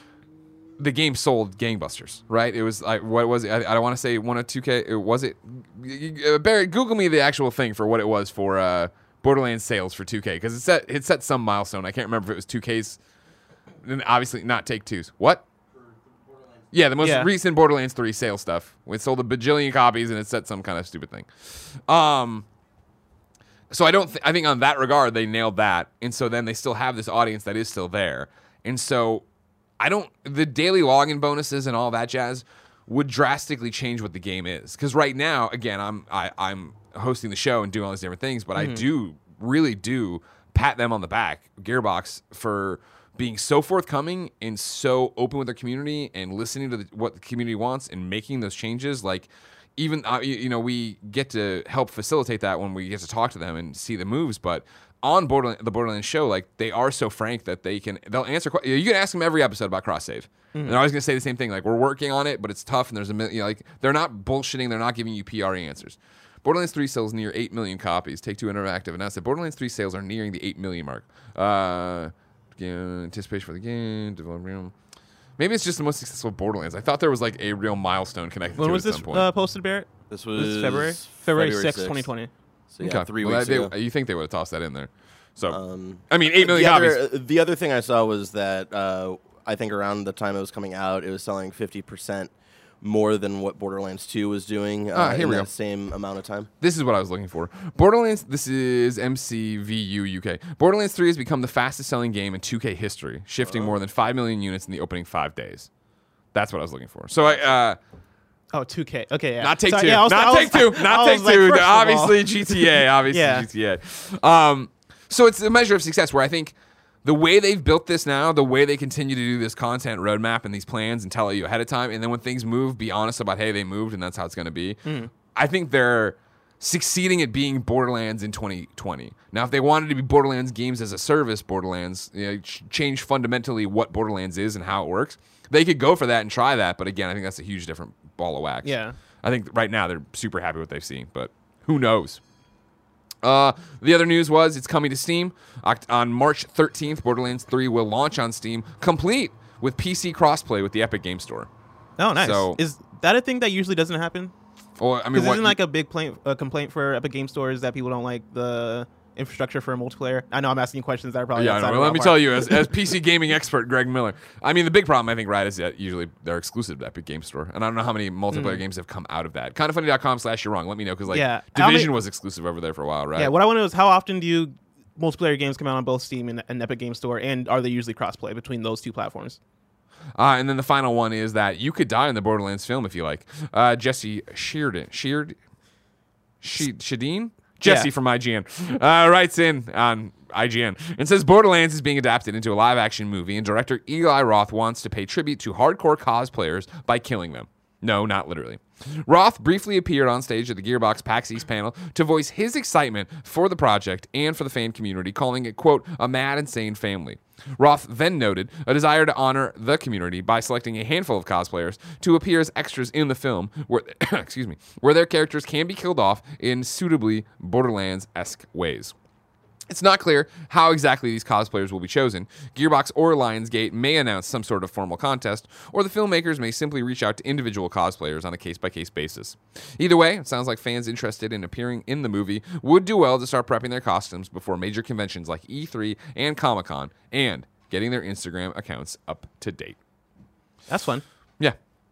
S1: The game sold gangbusters, right? It was like, what was it? I, I don't want to say one or two K. It was it. uh, Barry, Google me the actual thing for what it was for uh, Borderlands sales for two K because it set it set some milestone. I can't remember if it was two K's. Then obviously not Take Two's. What? Yeah, the most
S2: Yeah.
S1: recent Borderlands three sale stuff. It sold a bajillion copies and it set some kind of stupid thing. Um, so I don't. Th- I think on that regard they nailed that, and so then they still have this audience that is still there, and so I don't. The daily login bonuses and all that jazz would drastically change what the game is. Because right now, again, I'm I, I'm hosting the show and doing all these different things, but I do really do pat them on the back, Gearbox, for being so forthcoming and so open with their community and listening to the, what the community wants and making those changes. Like, even uh, you, you know we get to help facilitate that when we get to talk to them and see the moves, but on Borderland, the Borderlands show, like they are so frank that they can they'll answer. You can ask them every episode about cross save, mm-hmm. and they're always gonna say the same thing. Like we're working on it, but it's tough, and there's a million. You know, like they're not bullshitting. They're not giving you P R answers. Borderlands three sells near eight million copies. Take-Two Interactive announced that Borderlands three sales are nearing the eight million mark. Uh, yeah, anticipation for the game. Development. Maybe it's just the most successful Borderlands. I thought there was like a real milestone connected
S2: when
S1: to it
S2: was
S1: at
S2: this
S1: some point.
S2: uh, posted, Barrett?
S3: This
S2: was
S3: was
S2: February? February sixth, twenty twenty.
S3: So yeah,
S1: okay.
S3: three
S1: well,
S3: weeks
S1: they,
S3: ago.
S1: You think they would have tossed that in there? So,
S3: Um,
S1: I mean, eight million
S3: the
S1: copies.
S3: other, the other thing I saw was that uh, I think around the time it was coming out, it was selling fifty percent more than what Borderlands two was doing uh,
S1: Ah, here
S3: in
S1: we
S3: that
S1: go.
S3: same amount of time.
S1: This is what I was looking for. Borderlands, this is M C V U U K. Borderlands three has become the fastest selling game in two K history, shifting more than five million units in the opening five days. That's what I was looking for. So, I, uh,
S2: Oh, two K. Okay, yeah.
S1: not Take
S2: Sorry,
S1: Two.
S2: yeah, I was- I
S1: not
S2: was-
S1: Take Two.
S2: I
S1: Not
S2: was
S1: Take
S2: like,
S1: Two.
S2: first of all-
S1: Obviously, G T A. Obviously,
S2: Yeah.
S1: G T A. Um, so, it's a measure of success where I think the way they've built this now, the way they continue to do this content roadmap and these plans and tell you ahead of time, and then when things move, be honest about, hey, they moved and that's how it's going to be.
S2: Mm.
S1: I think they're succeeding at being Borderlands in twenty twenty. Now, if they wanted to be Borderlands games as a service, Borderlands, you know, ch- change fundamentally what Borderlands is and how it works, they could go for that and try that. But again, I think that's a huge different ball of wax.
S2: Yeah.
S1: I think right now they're super happy with what they've seen, but who knows? Uh, the other news was it's coming to Steam. Oct- on March thirteenth, Borderlands three will launch on Steam, complete with P C crossplay with the Epic Game Store.
S2: Oh, nice.
S1: So-
S2: Is that a thing that usually doesn't happen?
S1: Or, I mean,
S2: Because
S1: what,
S2: isn't like a big plaint, uh, complaint for Epic Game Stores that people don't like the infrastructure for multiplayer? I know I'm asking you questions that are probably
S1: yeah, I
S2: outside
S1: know.
S2: of
S1: Well,
S2: our
S1: let me
S2: part.
S1: tell you, as, as P C gaming expert Greg Miller, I mean, the big problem I think, right, is that usually they're exclusive to Epic Game Store, and I don't know how many multiplayer games have come out of that. kind of funny dot com slash you're wrong. Let me know because like
S2: Yeah. How
S1: Division
S2: many-
S1: was exclusive over there for a while, right?
S2: Yeah, what I want to know is how often do you multiplayer games come out on both Steam and, and Epic Game Store, and are they usually crossplay between those two platforms?
S1: Uh, and then the final one is that you could die in the Borderlands film if you like. Uh, Jesse Sheardon, Sheard, She, Shadeen? Jesse
S2: Yeah.
S1: from I G N uh, writes in on I G N and says Borderlands is being adapted into a live-action movie, and director Eli Roth wants to pay tribute to hardcore cosplayers by killing them. No, not literally. Roth briefly appeared on stage at the Gearbox PAX East panel to voice his excitement for the project and for the fan community, calling it, quote, a mad, insane family. Roth then noted a desire to honor the community by selecting a handful of cosplayers to appear as extras in the film, where excuse me, where their characters can be killed off in suitably Borderlands-esque ways. It's not clear how exactly these cosplayers will be chosen. Gearbox or Lionsgate may announce some sort of formal contest, or the filmmakers may simply reach out to individual cosplayers on a case-by-case basis. Either way, it sounds like fans interested in appearing in the movie would do well to start prepping their costumes before major conventions like E three and Comic-Con, and getting their Instagram accounts up to date.
S2: That's fun.
S1: Yeah.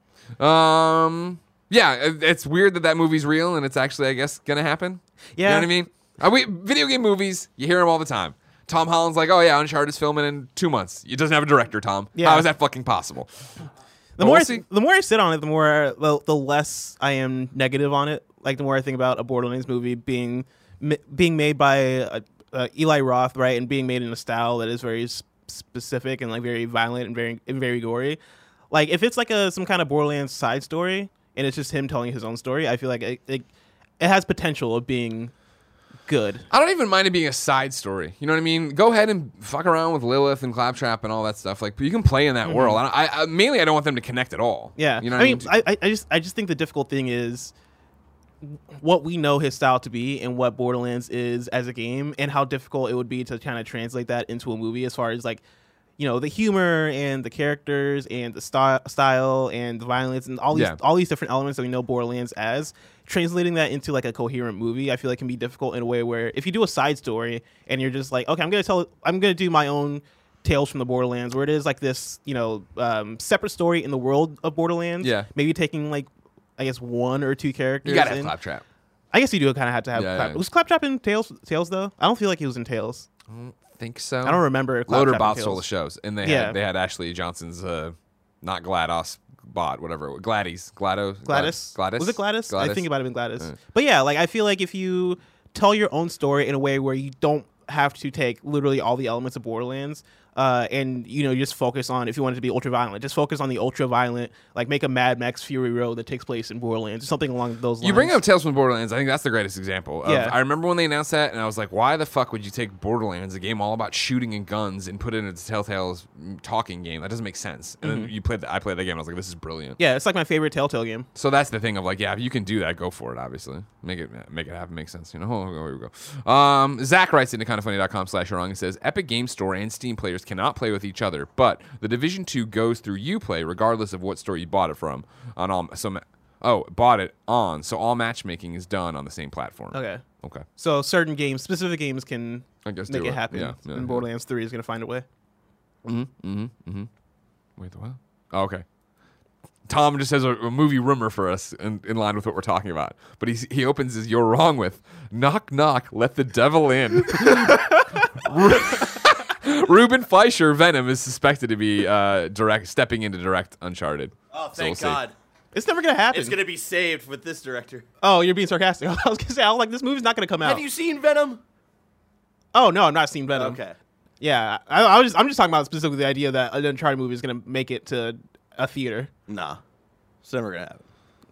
S1: Um... Yeah, it- it's weird that that movie's real and it's actually, I guess, gonna happen. You know
S2: Yeah.
S1: what I mean? Uh, we, video game movies, you hear them all the time. Tom Holland's like, oh yeah, Uncharted's filming in two months. It doesn't have a director, Tom.
S2: Yeah.
S1: How is that fucking possible?
S2: The
S1: But
S2: more
S1: we'll
S2: I,
S1: see.
S2: the more I sit on it, the more the, the less I am negative on it. Like the more I think about a Borderlands movie being mi- being made by uh, uh, Eli Roth, right, and being made in a style that is very s- specific and like very violent and very and very gory. Like if it's like a some kind of Borderlands side story and it's just him telling his own story, I feel like it it, it has potential of being good.
S1: I don't even mind it being a side story. You know what I mean? Go ahead and fuck around with Lilith and Claptrap and all that stuff. Like, you can play in that world. I, I, I mainly I don't want them to connect at all.
S2: Yeah,
S1: You know
S2: I
S1: what
S2: mean,
S1: I mean?
S2: I, I just I just think the difficult thing is what we know his style to be and what Borderlands is as a game, and how difficult it would be to kind of translate that into a movie as far as like, you know, the humor and the characters and the sty- style and the violence and all these
S1: Yeah.
S2: all these different elements that we know Borderlands as. Translating that into like a coherent movie, I feel like can be difficult in a way where if you do a side story and you're just like, okay, I'm gonna tell, I'm gonna do my own Tales from the Borderlands, where it is like this, you know, um, separate story in the world of Borderlands.
S1: Yeah.
S2: Maybe taking like, I guess one or two characters.
S1: You gotta have
S2: in.
S1: Claptrap.
S2: I guess you do kind of have to have.
S1: Yeah,
S2: Clap-
S1: yeah.
S2: Was Claptrap in Tales? Tales though? I don't feel like he was in Tales.
S1: I don't think so.
S2: I don't remember.
S1: Loader
S2: Claptrap in
S1: bot
S2: Tales.
S1: stole the shows, and they
S2: Yeah.
S1: had they had Ashley Johnson's uh, not GLaDOS bot, whatever it was. Gladys, Glado,
S2: Gladys.
S1: Gladys.
S2: Was it Gladys?
S1: Gladys?
S2: I think it might have been Gladys.
S1: Uh.
S2: But yeah, like I feel like if you tell your own story in a way where you don't have to take literally all the elements of Borderlands, Uh, and you know, you just focus on if you want it to be ultra violent, just focus on the ultra violent, like make a Mad Max Fury Road that takes place in Borderlands or something along those lines.
S1: You bring up Tales from Borderlands. I think that's the greatest example. Of,
S2: Yeah.
S1: I remember when they announced that, and I was like, why the fuck would you take Borderlands, a game all about shooting and guns, and put it into Telltale's talking game? That doesn't make sense. And then you played the, I played that game, and I was like, this is brilliant.
S2: Yeah, it's like my favorite Telltale game.
S1: So that's the thing of like, yeah, if you can do that, go for it, obviously. Make it make it happen, make sense. You know, oh, here we go. Um, Zach writes into kindafunny.com slash wrong and says, Epic Game Store and Steam players cannot play with each other, but the Division two goes through Uplay regardless of what store you bought it from. On all, so ma- oh, bought it on, so all matchmaking is done on the same platform.
S2: Okay.
S1: Okay.
S2: So certain games, specific games, can
S1: I guess
S2: make
S1: do
S2: it,
S1: it.
S2: happen.
S1: Yeah, yeah,
S2: and
S1: yeah.
S2: Borderlands three is going to find a way.
S1: Mm-hmm. Mm-hmm. Mm-hmm. Wait, the what? Oh, okay. Tom just has a, a movie rumor for us in, in line with what we're talking about. But he he opens his "You're wrong" with "Knock knock, let the devil in." Ruben Fleischer, Venom, is suspected to be uh, direct stepping into direct Uncharted.
S3: Oh,
S1: So
S3: thank
S1: we'll see.
S3: God.
S2: It's never going to happen.
S3: It's going to be saved with this director.
S2: Oh, you're being sarcastic. I was going to say, I was like, this movie's not going to come out.
S3: Have you seen Venom?
S2: Oh no, I'm not seeing Venom.
S3: Okay.
S2: Yeah, I, I was just, I'm just talking about specifically the idea that an Uncharted movie is going to make it to a theater,
S3: Nah. It's never going to happen.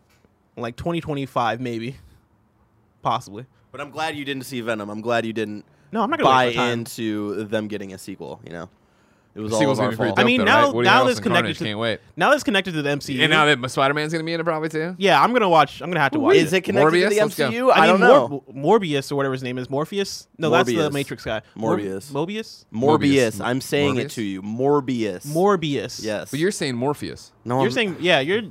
S2: like twenty twenty-five maybe, possibly.
S3: But I'm glad you didn't see Venom. I'm glad you didn't
S2: No, I'm not going to
S3: buy
S2: waste my time.
S3: into them getting a sequel, you know? It was
S1: The
S3: all
S1: sequel's
S3: of
S1: gonna
S3: our
S1: be pretty
S3: fault.
S2: I
S1: dope,
S2: mean,
S1: though,
S2: now-
S1: right? Woody
S2: now
S1: Harrelson
S2: it's connected
S1: Carnage,
S2: to-
S1: Can't wait.
S2: Now that's connected to the M C U.
S1: And now that Spider-Man's gonna be in it probably too.
S2: yeah, I'm gonna watch. I'm gonna have to watch.
S3: Is it connected
S1: Morbius?
S3: to the
S1: Let's go.
S3: M C U?
S2: I,
S3: I,
S2: mean,
S3: don't know.
S2: Mor- Morbius or whatever his name is. Morpheus? No, that's the
S3: Morbius.
S2: Matrix guy. Mor-
S3: Morbius.
S2: Mobius?
S3: Morbius.
S1: Morbius.
S3: I'm saying it
S1: Morbius?
S3: to you. Morbius.
S2: Morbius.
S3: Yes.
S1: But you're saying Morpheus.
S3: no,
S2: You're
S3: I'm-
S2: saying, yeah, you're.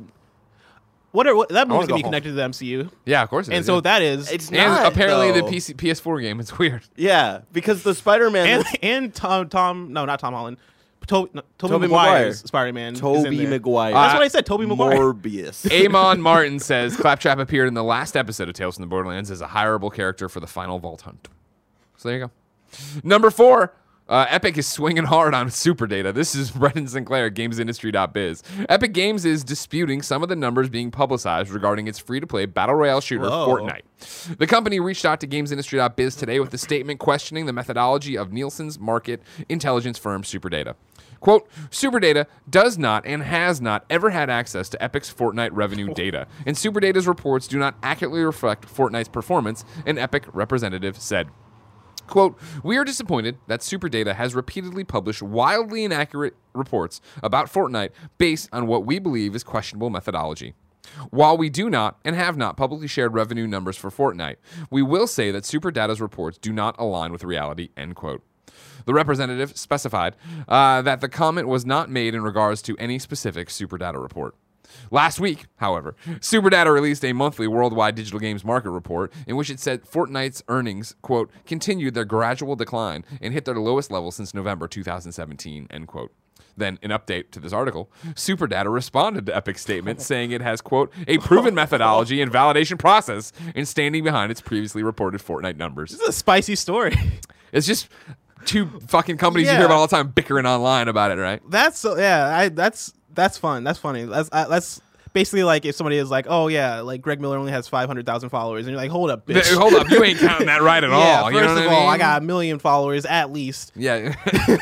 S2: What are what, that
S3: wanna
S2: movie's
S3: go
S2: gonna be
S3: home.
S2: connected to the M C U,
S1: Yeah, of course. It
S2: and
S1: is,
S2: so
S1: yeah.
S2: that is,
S3: It's
S1: and
S3: not,
S1: apparently the
S3: though.
S1: P C, P S four game. It's weird.
S3: Yeah, because the Spider-Man.
S2: and
S3: that's-
S2: and Tom Tom no not Tom Holland, to, no, Tobey
S3: Tobey
S2: Maguire's
S3: Maguire.
S2: Spider-Man. is in
S3: Toby
S2: there.
S3: Maguire.
S2: That's
S1: Uh,
S2: what I said. Tobey Maguire.
S3: Morbius.
S1: Amon Martin says Claptrap appeared in the last episode of Tales from the Borderlands as a hireable character for the final Vault Hunt. So there you go. Number four. Uh, Epic is swinging hard on super data. This is Brendan Sinclair at gamesindustry dot biz. Epic Games is disputing some of the numbers being publicized regarding its free-to-play battle royale shooter,
S2: Whoa.
S1: Fortnite. The company reached out to gamesindustry dot biz today with a statement questioning the methodology of Nielsen's market intelligence firm Superdata. Quote, Superdata does not and has not ever had access to Epic's Fortnite revenue data, and Superdata's reports do not accurately reflect Fortnite's performance, an Epic representative said. Quote, we are disappointed that Superdata has repeatedly published wildly inaccurate reports about Fortnite based on what we believe is questionable methodology. While we do not and have not publicly shared revenue numbers for Fortnite, we will say that Superdata's reports do not align with reality, end quote. The representative specified uh, that the comment was not made in regards to any specific Superdata report. Last week, however, Superdata released a monthly worldwide digital games market report in which it said Fortnite's earnings, quote, continued their gradual decline and hit their lowest level since November two thousand seventeen, end quote. Then, an update to this article, Superdata responded to Epic's statement saying it has, quote, a proven methodology and validation process in standing behind its previously reported Fortnite numbers.
S2: This is a spicy story.
S1: It's just two fucking companies you
S2: Yeah.
S1: hear about all the time bickering online about it, right?
S2: That's so yeah. I that's that's fun. That's funny. That's I, that's basically like if somebody is like, oh yeah, like Greg Miller only has five hundred thousand followers, and you're like, hold up, bitch.
S1: Th- Hold up, you ain't counting that right at
S2: yeah,
S1: all.
S2: first
S1: You know what
S2: of
S1: I
S2: all,
S1: mean?
S2: I got a million followers at least.
S1: Yeah,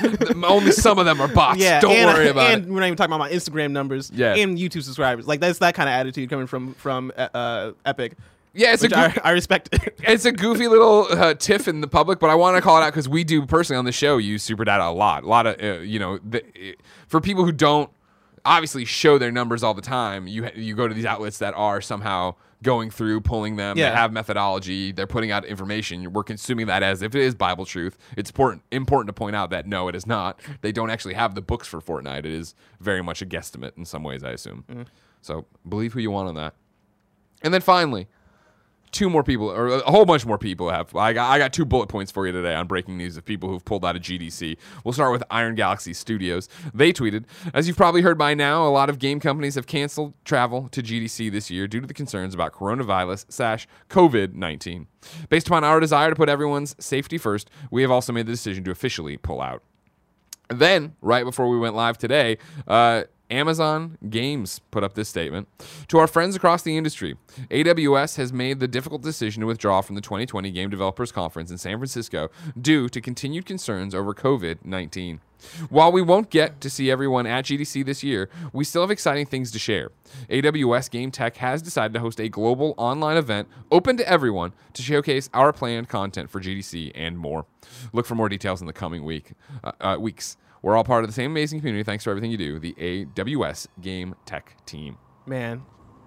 S1: only some of them are bots.
S2: Yeah,
S1: Don't
S2: and,
S1: worry about
S2: and
S1: it.
S2: we're not even talking about my Instagram numbers.
S1: Yeah.
S2: and YouTube subscribers. Like that's that kind of attitude coming from from uh, uh, Epic.
S1: Yeah, it's a
S2: Which I,
S1: goo-
S2: I respect it.
S1: it's a goofy little uh, tiff in the public, but I want to call it out because we do personally on the show use Superdata a lot. A lot of uh, you know, the, for people who don't obviously show their numbers all the time, you ha- you go to these outlets that are somehow going through, pulling them.
S2: Yeah.
S1: They have methodology. They're putting out information. We're consuming that as if it is Bible truth. It's important important to point out that no, it is not. They don't actually have the books for Fortnite. It is very much a guesstimate in some ways, I assume.
S2: Mm-hmm.
S1: So believe who you want on that. And then finally, two more people, or a whole bunch more people have. I got, I got two bullet points for you today on breaking news of people who've pulled out of G D C. We'll start with Iron Galaxy Studios. They tweeted, as you've probably heard by now, a lot of game companies have canceled travel to G D C this year due to the concerns about coronavirus slash COVID nineteen. Based upon our desire to put everyone's safety first, we have also made the decision to officially pull out. Then, right before we went live today, uh, Amazon Games put up this statement. To our friends across the industry, A W S has made the difficult decision to withdraw from the twenty twenty Game Developers Conference in San Francisco due to continued concerns over COVID nineteen. While we won't get to see everyone at G D C this year, we still have exciting things to share. A W S Game Tech has decided to host a global online event open to everyone to showcase our planned content for G D C and more. Look for more details in the coming week uh, uh, weeks. We're all part of the same amazing community. Thanks for everything you do. The A W S Game Tech team.
S2: Man.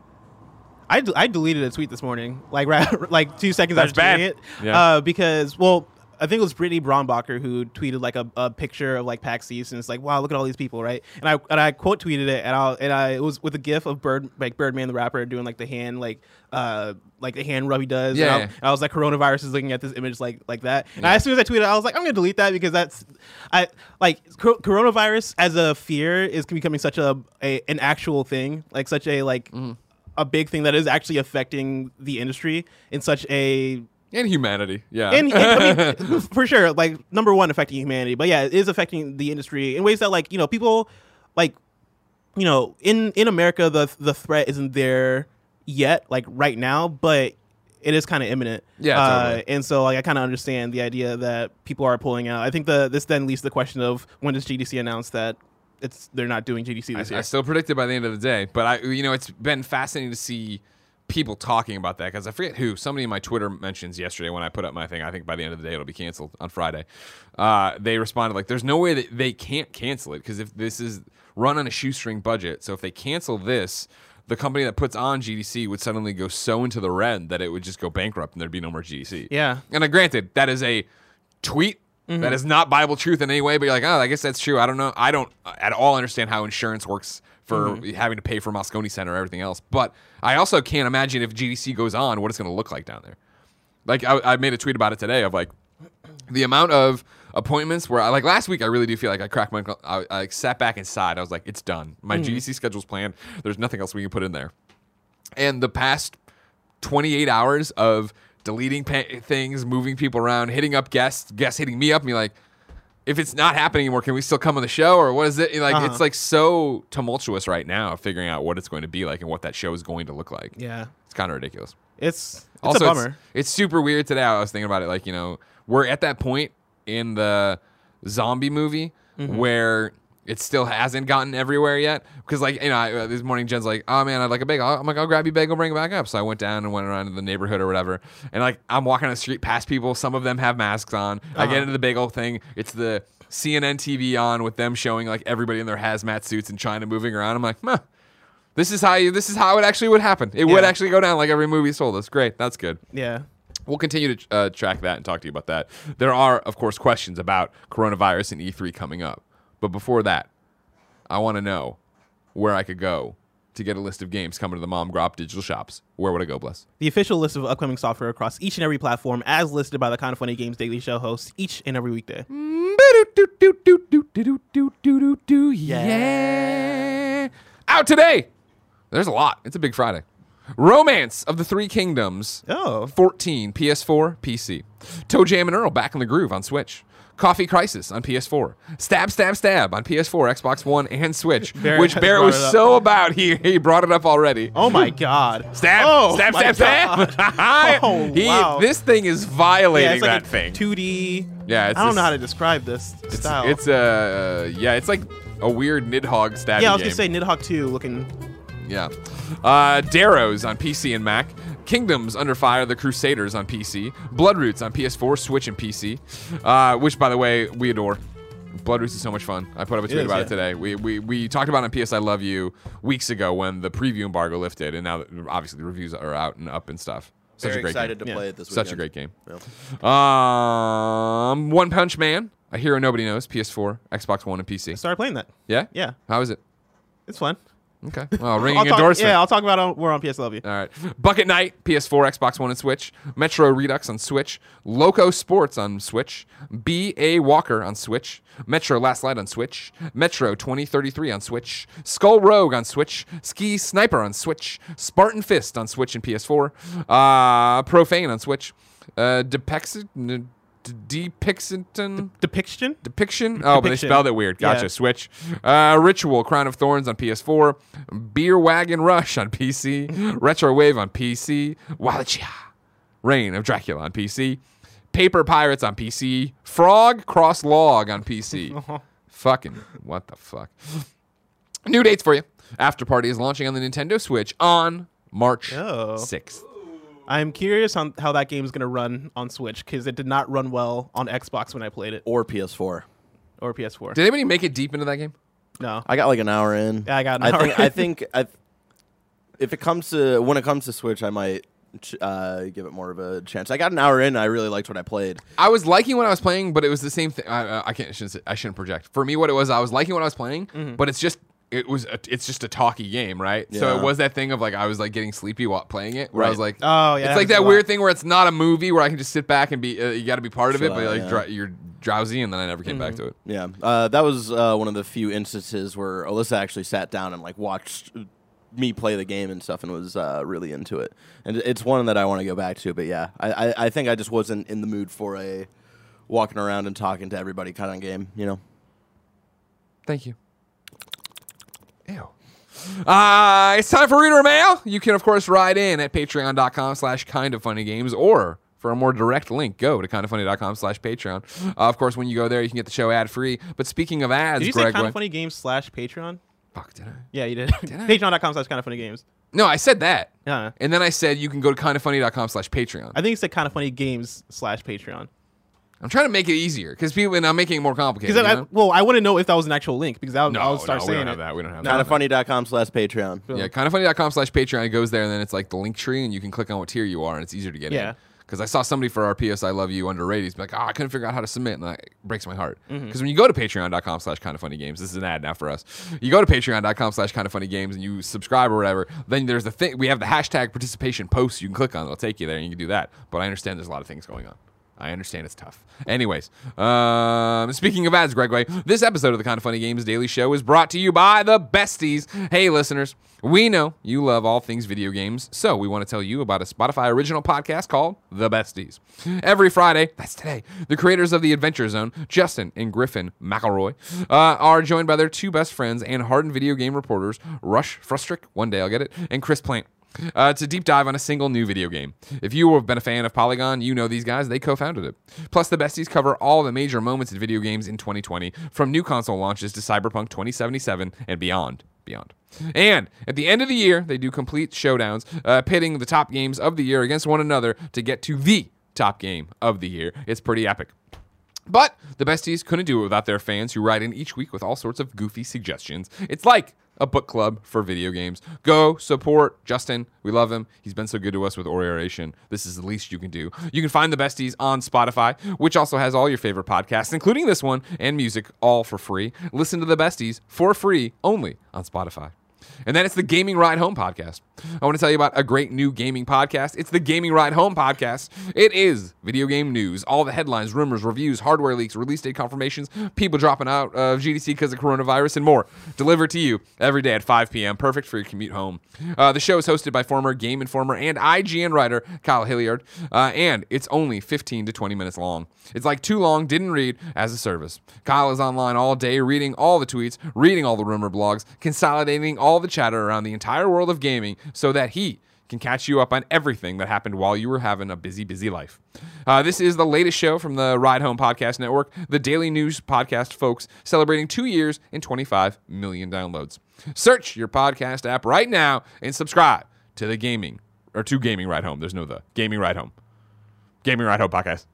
S2: I, d- I deleted a tweet this morning, like right, like two seconds
S1: That's
S2: after
S1: bad.
S2: tweeting it,
S1: Yeah.
S2: uh, because well, I think it was Brittany Brombacher who tweeted like a, a picture of like PAX East, and it's like, wow, look at all these people, right? And I and I quote tweeted it, and I and I it was with a gif of Bird like Birdman the rapper doing like the hand like uh like the hand rub he does.
S1: Yeah,
S2: and I,
S1: yeah.
S2: and I was like, coronavirus is looking at this image like like that. And
S1: Yeah.
S2: as soon as I tweeted, I was like, I'm gonna delete that because that's I like co- coronavirus as a fear is becoming such a, a an actual thing, like such a like.
S1: Mm-hmm.
S2: a big thing that is actually affecting the industry in such a
S1: And humanity. Yeah.
S2: and, and I mean, for sure, like number one, affecting humanity, but yeah, it is affecting the industry in ways that like you know people like you know in in America the the threat isn't there yet like right now, but it is kind of imminent.
S1: Yeah,
S2: uh,
S1: totally.
S2: and so like I kind of understand the idea that people are pulling out. I think the this then leads to the question of when does G D C announce that it's they're not doing G D C this
S1: I,
S2: year.
S1: I still predict it by the end of the day, but I, you know, it's been fascinating to see people talking about that because I forget who. Somebody in my Twitter mentions yesterday when I put up my thing. I think by the end of the day it'll be canceled on Friday. Uh, they responded like, "There's no way that they can't cancel it because if this is run on a shoestring budget, so if they cancel this, the company that puts on G D C would suddenly go so into the red that it would just go bankrupt and there'd be no more G D C."
S2: Yeah.
S1: And uh, granted, that is a tweet.
S2: Mm-hmm.
S1: That is not Bible truth in any way, but you're like, oh, I guess that's true. I don't know. I don't at all understand how insurance works for
S2: Mm-hmm.
S1: having to pay for Moscone Center or everything else. But I also can't imagine if G D C goes on, what it's going to look like down there. Like, I, I made a tweet about it today of like the amount of appointments where, I, like last week, I really do feel like I cracked my, I, I sat back inside. I was like, it's done. My
S2: Mm-hmm.
S1: G D C schedule's planned. There's nothing else we can put in there. And the past twenty-eight hours of deleting pa- things, moving people around, hitting up guests, guests hitting me up and be like, if it's not happening anymore, can we still come on the show? Or what is it? Like,
S2: Uh-huh.
S1: it's like so tumultuous right now, figuring out what it's going to be like and what that show is going to look like.
S2: Yeah,
S1: It's kind of ridiculous.
S2: it's it's
S1: also,
S2: a
S1: it's,
S2: bummer.
S1: it's super weird today. I was thinking about it. Like, you know, we're at that point in the zombie movie
S2: Mm-hmm.
S1: where it still hasn't gotten everywhere yet. Because, like, you know, I, uh, this morning Jen's like, oh, man, I'd like a bagel. I'm like, I'll grab you a bagel, bring it back up. So I went down and went around to the neighborhood or whatever. And, like, I'm walking on the street past people. Some of them have masks on. I get
S2: Uh-huh.
S1: into the bagel thing. It's the C N N T V on with them showing, like, everybody in their hazmat suits and China moving around. I'm like, huh. This is how you. This is how it actually would happen. It would
S2: Yeah.
S1: actually go down like every movie sold us. Great, that's good.
S2: Yeah.
S1: We'll continue to uh, track that and talk to you about that. There are, of course, questions about coronavirus and E three coming up. But before that, I want to know where I could go to get a list of games coming to the Mom Grop digital shops. Where would I go, Bless?
S2: The official list of upcoming software across each and every platform, as listed by the Kind of Funny Games Daily Show hosts each and every weekday.
S1: Yeah. Out today. There's a lot. It's a big Friday. Romance of the Three Kingdoms.
S2: Oh,
S1: fourteen, P S four, P C. Toe Jam and Earl Back in the Groove on Switch. Coffee Crisis on P S four. Stab, Stab, Stab on P S four, Xbox One, and Switch.
S2: Barrett
S1: which
S2: has
S1: Barrett
S2: brought
S1: was
S2: it up.
S1: so about. He he brought it up already.
S2: oh my God!
S1: Stab,
S2: oh,
S1: stab,
S2: my
S1: stab, stab.
S2: Oh,
S1: He-
S2: wow.
S1: This thing is
S2: Yeah,
S1: viulating
S2: it's like
S1: that
S2: a
S1: thing.
S2: two D.
S1: Yeah, it's
S2: I don't
S1: this-
S2: know how to describe this style.
S1: It's a uh, yeah, it's like a weird Nidhogg stabbing
S2: yeah, I was
S1: game.
S2: gonna say Nidhogg two looking.
S1: Yeah. Uh, Darrows on P C and Mac. Kingdoms Under Fire, The Crusaders on P C. Bloodroots on P S four, Switch, and P C. Uh, which, by the way, we adore. Bloodroots is so much fun. I put up a tweet
S2: is,
S1: about
S2: yeah.
S1: it today. We, we we talked about it on P S I Love You weeks ago when the preview embargo lifted, and now that obviously the reviews are out and up and stuff. Such
S3: Very
S1: a great
S3: excited
S1: game.
S3: to
S2: Yeah.
S3: play it this
S1: Such a
S3: weekend.
S1: great game.
S3: Yeah.
S1: Um, One Punch Man, A Hero Nobody Knows, P S four, Xbox One, and P C.
S2: I started playing that.
S1: Yeah?
S2: Yeah,
S1: How is it?
S2: it's fun.
S1: Okay. Well, ringing
S2: I'll talk,
S1: endorsement.
S2: yeah, I'll talk about it. We're on P S Love You.
S1: All right. Bucket Night, P S four, Xbox One, and Switch. Metro Redux on Switch. Loco Sports on Switch. B A Walker on Switch. Metro Last Light on Switch. Metro twenty thirty-three on Switch. Skull Rogue on Switch. Ski Sniper on Switch. Spartan Fist on Switch and P S four. Uh, Profane on Switch. Uh, Depex- Depixington.
S2: Depiction?
S1: Depiction? Oh, but they
S2: Depiction.
S1: spelled it weird. Gotcha.
S2: Yeah.
S1: Switch. Uh, Ritual, Crown of Thorns on P S four. Beer Wagon Rush on P C. Retro Wave on P C. Wallachia. Reign of Dracula on P C. Paper Pirates on P C. Frog Cross Log on P C. Fucking what the fuck. New dates for you. After Party is launching on the Nintendo Switch on March
S2: Oh.
S1: sixth.
S2: I'm curious on how that game is going to run on Switch because it did not run well on Xbox when I played it
S3: Or P S four.
S2: or P S four.
S1: Did anybody make it deep into that game?
S2: No.
S3: I got like an hour in.
S2: Yeah, I got an
S3: I
S2: hour
S3: think.
S2: in.
S3: I think. I, if it comes to when it comes to Switch, I might ch- uh, give it more of a chance. I got an hour in. And I really liked what I played.
S1: I was liking what I was playing, but it was the same thing. I, I- I can't. I shouldn't, say- I shouldn't project. For me, what it was, I was liking what I was playing, but it's just. It was. A, it's just a talky game, right? So
S3: Yeah.
S1: it was that thing of like I was like getting sleepy while playing it. Where I
S3: Right.
S1: was like,
S2: Oh, yeah,
S1: it's
S2: that
S1: like
S2: happens a
S1: that
S2: lot.
S1: weird thing where it's not a movie where I can just sit back and be. Uh, you got to be part of it,
S3: Chill
S1: but
S3: out,
S1: like
S3: yeah.
S1: dr- you're drowsy, and then I never came back to it.
S3: Yeah, uh, that was uh, one of the few instances where Alyssa actually sat down and like watched me play the game and stuff, and was uh, really into it. And it's one that I want to go back to. But yeah, I, I, I think I just wasn't in the mood for a walking around and talking to everybody kind of game. You know.
S1: Thank you. Ew. Uh, it's time for reader mail. You can, of course, write in at patreon.com slash kind of funny games, or for a more direct link, go to kindoffunny.com slash Patreon. Uh, of course, when you go there, you can get the show ad free. But speaking of ads,
S2: Did you
S1: Greg,
S2: say kind
S1: what-
S2: of funny games slash Patreon?
S1: Fuck, did I?
S2: Yeah, you did.
S1: I?
S2: Patreon.com slash kind of funny games.
S1: No, I said that.
S2: Yeah.
S1: And then I said you can go to kindoffunny.com slash Patreon.
S2: I think you said kind of funny games slash Patreon.
S1: I'm trying to make it easier because people, and I'm making it more complicated.
S2: Because
S1: You
S2: I,
S1: know?
S2: well, I want to know if that was an actual link because I'll,
S1: No,
S2: I'll start
S1: no, we
S2: saying
S1: don't
S2: it.
S1: have that. We don't have
S2: No,
S1: that.
S3: Kindoffunny.com slash Patreon.
S1: Yeah, kindoffunny.com slash Patreon. It goes there, and then it's like the link tree, and you can click on what tier you are, and it's easier to get
S2: Yeah.
S1: in. Because I saw somebody for our P S I Love You underrated. He's like, oh, I couldn't figure out how to submit, and that breaks my heart. Because
S2: Mm-hmm.
S1: when you go to patreon.com slash kind of funny games, this is an ad now for us. You go to patreon.com slash kind of funny games, and you subscribe or whatever. Then there's the thing. We have the hashtag participation posts you can click on. It'll take you there, and you can do that. But I understand there's a lot of things going on. I understand it's tough. Anyways, um, speaking of ads, Gregory, this episode of the Kind of Funny Games Daily Show is brought to you by the Besties. Hey, listeners, we know you love all things video games, so we want to tell you about a Spotify original podcast called The Besties. Every Friday, that's today, the creators of The Adventure Zone, Justin and Griffin McElroy, uh, are joined by their two best friends and hardened video game reporters, Rush Frustrick, one day I'll get it, and Chris Plant. Uh, to deep dive on a single new video game. If you have been a fan of Polygon, you know these guys. They co-founded it. Plus, the Besties cover all the major moments in video games in twenty twenty, from new console launches to Cyberpunk twenty seventy-seven and beyond. Beyond. And at the end of the year, they do complete showdowns, uh, pitting the top games of the year against one another to get to the top game of the year. It's pretty epic. But the Besties couldn't do it without their fans who write in each week with all sorts of goofy suggestions. It's like a book club for video games. Go support Justin. We love him. He's been so good to us with Oration. This is the least you can do. You can find the Besties on Spotify, which also has all your favorite podcasts, including this one, and music, all for free. Listen to the Besties for free only on Spotify. And then it's the Gaming Ride Home podcast. I want to tell you about a great new gaming podcast. It's the Gaming Ride Home podcast. It is video game news, all the headlines, rumors, reviews, hardware leaks, release date confirmations, people dropping out of G D C because of coronavirus, and more. Delivered to you every day at five p.m. Perfect for your commute home. Uh, the show is hosted by former Game Informer and I G N writer Kyle Hilliard, uh, and it's only fifteen to twenty minutes long. It's like too long, didn't read as a service. Kyle is online all day reading all the tweets, reading all the rumor blogs, consolidating all the chatter around the entire world of gaming so that he can catch you up on everything that happened while you were having a busy, busy life. Uh, this is the latest show from the Ride Home Podcast Network, the daily news podcast, folks, celebrating two years and twenty-five million downloads. Search your podcast app right now and subscribe to the gaming, or to Gaming Ride Home. There's no the. Gaming Ride Home. Gaming Ride Home Podcast.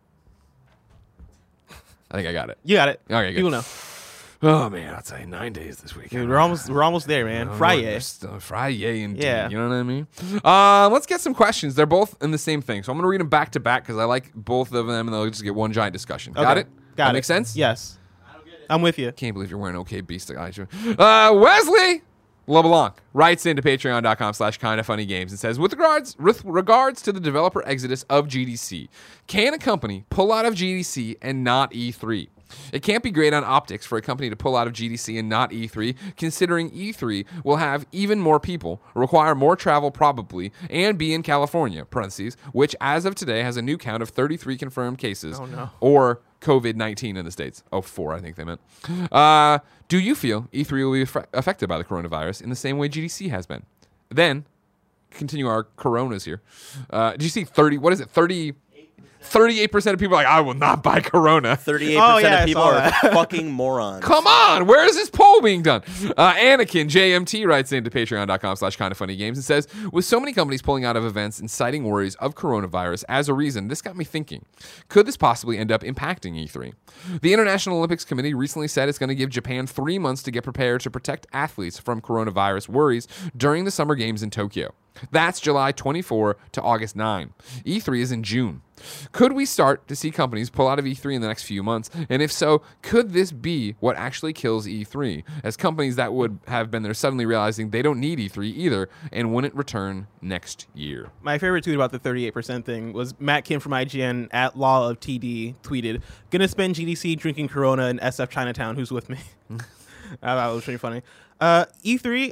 S1: I think I got it.
S2: You got it.
S1: Okay, good.
S2: People know.
S1: Oh, man, I'll tell you, nine days this week.
S2: Dude, we're almost we're almost there, man.
S1: Oh,
S2: Friday.
S1: just, uh, Friday, indeed.
S2: Yeah.
S1: You know what I mean? Uh, let's get some questions. They're both in the same thing. So I'm going to read them back to back because I like both of them, and they'll just get one giant discussion. Got
S2: Okay.
S1: it?
S2: Got
S1: that
S2: it.
S1: make sense?
S2: Yes. I'm with you.
S1: Can't believe you're wearing OK Beast. Uh, Wesley LeBlanc writes into patreon.com slash kind of funny games and says, with regards, with regards to the developer exodus of G D C, can a company pull out of G D C and not E three? It can't be great on optics for a company to pull out of G D C and not E three, considering E three will have even more people, require more travel probably, and be in California, parentheses, which as of today has a new count of thirty-three confirmed cases.
S2: Oh, no.
S1: Or COVID nineteen in the States. Oh, four, I think they meant. Uh, do you feel E three will be aff- affected by the coronavirus in the same way G D C has been? Then, continue our coronas here. Uh, did you see thirty, what is it, thirty... thirty-eight percent of people are like, I will not buy Corona.
S3: thirty-eight percent
S2: Oh, yeah, I
S3: of people
S2: saw
S3: are
S2: that.
S3: fucking morons.
S1: Come on, where is this poll being done? Uh, Anakin J M T writes into patreon.com slash kind of funny games and says, with so many companies pulling out of events and citing worries of coronavirus as a reason, this got me thinking, could this possibly end up impacting E three? The International Olympics Committee recently said it's going to give Japan three months to get prepared to protect athletes from coronavirus worries during the Summer Games in Tokyo. That's July twenty-fourth to August ninth. E three is in June. Could we start to see companies pull out of E three in the next few months? And if so, could this be what actually kills E three? As companies that would have been there suddenly realizing they don't need E three either and wouldn't return next year.
S2: My favorite tweet about the thirty-eight percent thing was Matt Kim from I G N at Law of T D tweeted, "Gonna spend G D C drinking Corona in S F Chinatown. Who's with me?" I thought it was pretty funny. Uh, E three,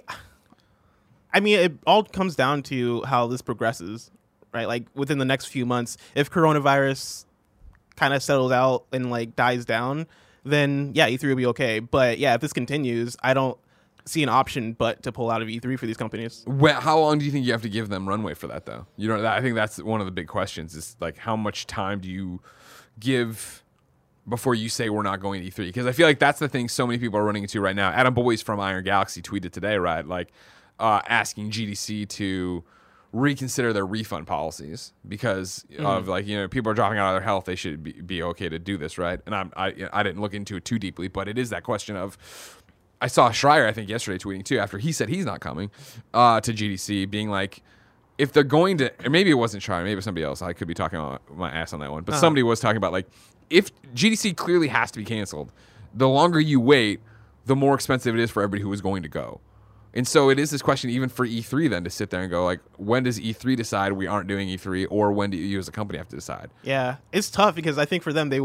S2: I mean, it all comes down to how this progresses, right? Like within the next few months, if coronavirus kind of settles out and like dies down, then yeah, E three will be okay. But yeah, if this continues, I don't see an option but to pull out of E three for these companies.
S1: Well, how long do you think you have to give them runway for that, though? You know, that, I think that's one of the big questions is like, how much time do you give before you say we're not going to E three? Because I feel like that's the thing so many people are running into right now. Adam Boyes from Iron Galaxy tweeted today, right? Like uh, asking G D C to reconsider their refund policies because mm. of like, you know, people are dropping out of their health. They should be, be okay to do this, right? And I'm, I, I didn't look into it too deeply, but it is that question of, I saw Schreier, I think, yesterday tweeting too, after he said he's not coming uh, to G D C, being like, if they're going to, or maybe it wasn't Schreier, maybe it was somebody else. I could be talking about my ass on that one, but uh-huh. somebody was talking about like, if G D C clearly has to be canceled, the longer you wait, the more expensive it is for everybody who is going to go. And so it is this question even for E three then to sit there and go like, when does E three decide we aren't doing E three, or when do you as a company have to decide?
S2: Yeah, it's tough because I think for them, they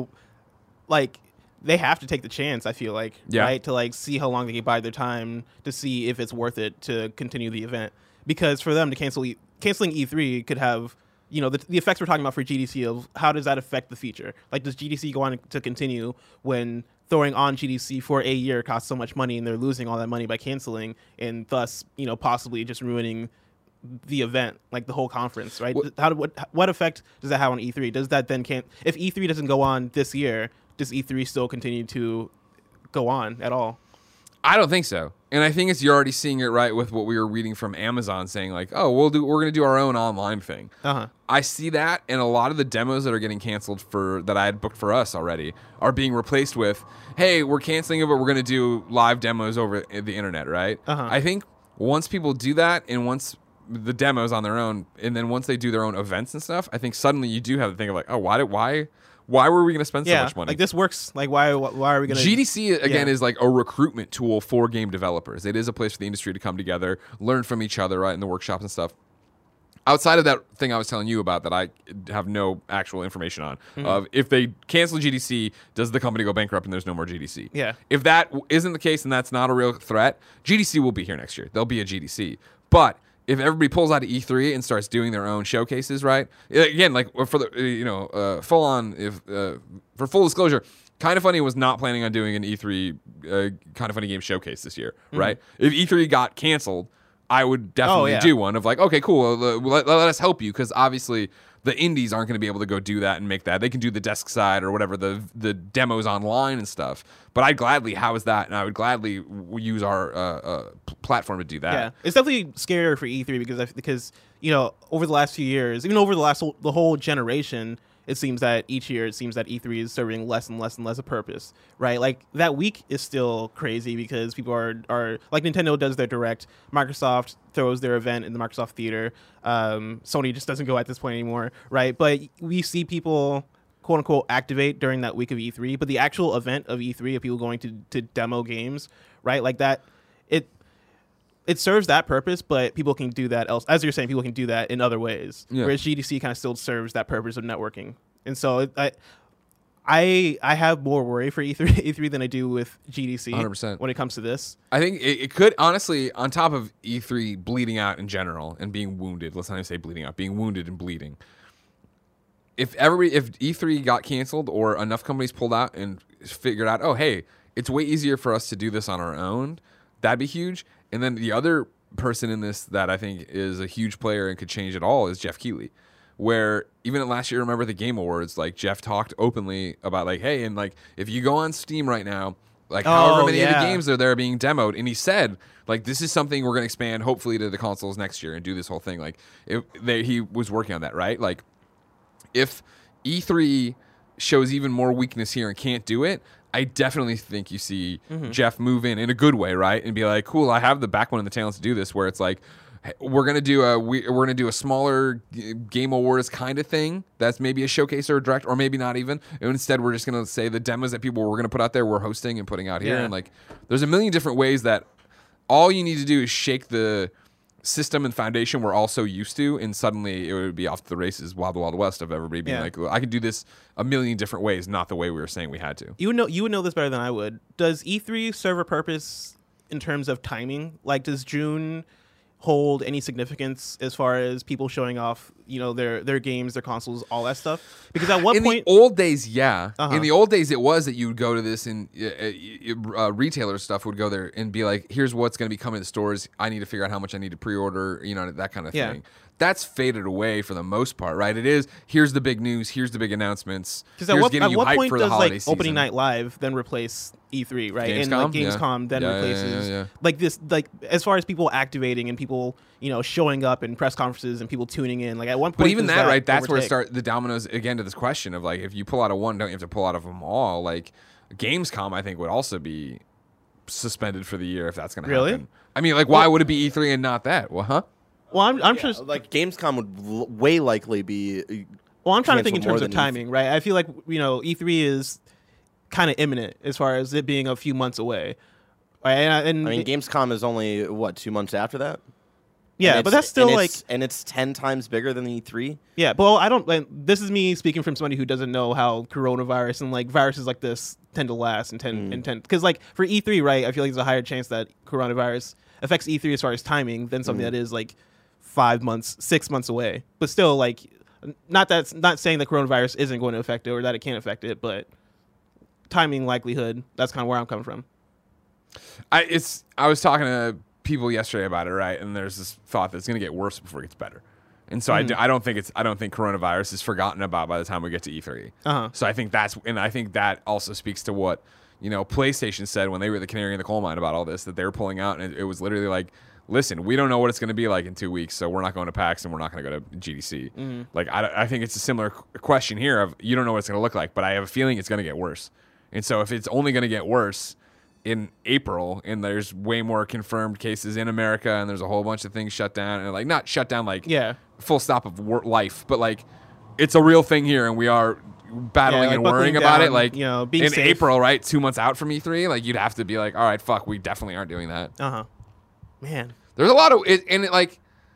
S2: like they have to take the chance, I feel like,
S1: yeah.
S2: right? To like see how long they can buy their time to see if it's worth it to continue the event. Because for them to cancel e- canceling E three could have, you know, the, the effects we're talking about for G D C of how does that affect the feature? Like, does G D C go on to continue when throwing on G D C for a year costs so much money and they're losing all that money by canceling and thus, you know, possibly just ruining the event, like the whole conference, right? What, how do, what what effect does that have on E three? Does that then can't, if E three doesn't go on this year, does E three still continue to go on at all?
S1: I don't think so. And I think it's you're already seeing it right with what we were reading from Amazon saying like, oh, we'll do we're going to do our own online thing.
S2: Uh-huh.
S1: I see that, and a lot of the demos that are getting canceled for that I had booked for us already are being replaced with, hey, we're canceling it, but we're going to do live demos over the internet, right?
S2: Uh-huh.
S1: I think once people do that, and once the demos on their own, and then once they do their own events and stuff, I think suddenly you do have to think of like, oh, why did why why were we going to spend
S2: yeah,
S1: so much money?
S2: Like this works. Like why why are we going to?
S1: G D C again
S2: yeah.
S1: is like a recruitment tool for game developers. It is a place for the industry to come together, learn from each other, right, in the workshops and stuff. Outside of that thing I was telling you about that I have no actual information on, mm-hmm. of if they cancel G D C, does the company go bankrupt and there's no more G D C?
S2: Yeah.
S1: If that isn't the case and that's not a real threat, G D C will be here next year. There'll be a G D C. But if everybody pulls out of E three and starts doing their own showcases, right? Again, like for the you know uh, full on, if uh, for full disclosure, Kind of Funny was not planning on doing an E three uh, Kind of Funny game showcase this year, mm-hmm. right? If E three got canceled, I would definitely
S2: oh, yeah.
S1: do one of like, okay, cool, let, let, let us help you, because obviously the indies aren't going to be able to go do that and make that. They can do the desk side or whatever, the the demos online and stuff. But I'd gladly house that, and I would gladly w- use our uh, uh, platform to do that.
S2: Yeah, it's definitely scarier for E three because I, because you know over the last few years, even over the last the whole generation, it seems that each year it seems that E three is serving less and less and less a purpose, right? Like that week is still crazy because people are are like Nintendo does their direct, Microsoft throws their event in the Microsoft Theater, um, Sony just doesn't go at this point anymore, right? But we see people quote unquote activate during that week of E three, but the actual event of E three of people going to to demo games, right? Like that, it. It serves that purpose, but people can do that else. As you're saying, people can do that in other ways.
S1: Yeah.
S2: Whereas G D C kind of still serves that purpose of networking. And so it, I, I I have more worry for E three E three than I do with G D C
S1: one hundred percent.
S2: when it comes to this.
S1: I think it, it could, honestly, on top of E three bleeding out in general and being wounded, let's not even say bleeding out, being wounded and bleeding. If every if E three got canceled or enough companies pulled out and figured out, oh, hey, it's way easier for us to do this on our own, that'd be huge. And then the other person in this that I think is a huge player and could change it all is Jeff Keighley. Where even last year, remember the Game Awards, like Jeff talked openly about like, hey, and like if you go on Steam right now, like
S2: Oh,
S1: however many of
S2: yeah.
S1: the games are there being demoed, and he said like this is something we're going to expand hopefully to the consoles next year and do this whole thing. Like it, they, he was working on that, right? Like if E three shows even more weakness here and can't do it, I definitely think you see
S2: Mm-hmm.
S1: Jeff move in in a good way, right? And be like, cool, I have the backbone and the talents to do this. Where it's like, hey, we're gonna do a we, we're gonna do a smaller g- Game Awards kind of thing. That's maybe a showcase or a direct, or maybe not even. And instead, we're just gonna say the demos that people were gonna put out there, we're hosting and putting out here.
S2: Yeah.
S1: And like, there's a million different ways that all you need to do is shake the system and foundation we're all so used to, and suddenly it would be off to the races, wild wild west of everybody being
S2: Yeah.
S1: like, I could do this a million different ways, not the way we were saying we had to.
S2: You would know you would know this better than I would. Does E three serve a purpose in terms of timing? Like, does June hold any significance as far as people showing off, you know, their their games, their consoles, all that stuff? Because at what
S1: in
S2: point,
S1: the old days, yeah.
S2: Uh-huh.
S1: In the old days, it was that you would go to this and uh, uh, retailer stuff would go there and be like, "Here's what's going to be coming to stores. I need to figure out how much I need to pre-order." You know, that kind of
S2: Yeah.
S1: thing. That's faded away for the most part, right? It is. Here's the big news. Here's the big announcements.
S2: because
S1: Here's
S2: at what,
S1: getting
S2: at
S1: you
S2: what
S1: hyped
S2: point
S1: for the
S2: does
S1: holiday
S2: like
S1: season.
S2: opening night live then replace E three, right? And
S1: Gamescom?
S2: like
S1: Yeah.
S2: Gamescom then
S1: Yeah, yeah,
S2: replaces
S1: yeah, yeah.
S2: like this, like as far as people activating and people, you know, showing up in press conferences and people tuning in. Like at one point,
S1: But even
S2: does
S1: that, right? That's where it
S2: overtake?
S1: start the dominoes again to this question of like, if you pull out of one, don't you have to pull out of them all? Like, Gamescom, I think would also be suspended for the year if that's going to
S2: Really?
S1: happen. I mean, like, why would it be E three and not that? Well, huh?
S2: Well, I'm I'm
S3: Yeah,
S2: just
S3: like Gamescom would l- way likely be. uh,
S2: Well, I'm trying to think in
S3: cancel more
S2: terms of
S3: than E-
S2: timing, right? I feel like, you know, E three is kind of imminent as far as it being a few months away. Right? And, and
S3: I mean, Gamescom is only what two months after that.
S2: yeah,
S3: And
S2: but
S3: it's-
S2: that's still
S3: and
S2: like,
S3: it's- and it's ten times bigger than the E three.
S2: yeah, but well, I don't, like, this is me speaking from somebody who doesn't know how coronavirus and like viruses like this tend to last and tend,
S3: Mm.
S2: and tend, because like for E three, right, I feel like there's a higher chance that coronavirus affects E three as far as timing than something
S3: Mm.
S2: that is like five months, six months away. But still, like, not that's not saying that coronavirus isn't going to affect it or that it can't affect it, but timing likelihood, that's kind of where I'm coming from.
S1: I it's I was talking to people yesterday about it, right? And there's this thought that it's going to get worse before it gets better. And so I, do, I don't think it's I don't think coronavirus is forgotten about by the time we get to E three.
S2: Uh-huh.
S1: So I think that's and I think that also speaks to what, you know, PlayStation said when they were the canary in the coal mine about all this, that they were pulling out, and it, it was literally like, listen, we don't know what it's going to be like in two weeks, so we're not going to PAX and we're not going to go to G D C.
S2: Mm-hmm.
S1: Like I, I think it's a similar qu- question here of you don't know what it's going to look like, but I have a feeling it's going to get worse. And so if it's only going to get worse in April, and there's way more confirmed cases in America, and there's a whole bunch of things shut down, and like not shut down like
S2: Yeah.
S1: full stop of wor- life, but like it's a real thing here, and we are battling
S2: Yeah, like
S1: and worrying
S2: buckling
S1: about
S2: down,
S1: it. Like
S2: you know, being
S1: in
S2: safe.
S1: April, right, two months out from E three, like you'd have to be like, all right, fuck, we definitely aren't doing that.
S2: Uh huh. Man.
S1: There's a lot of it, and it, like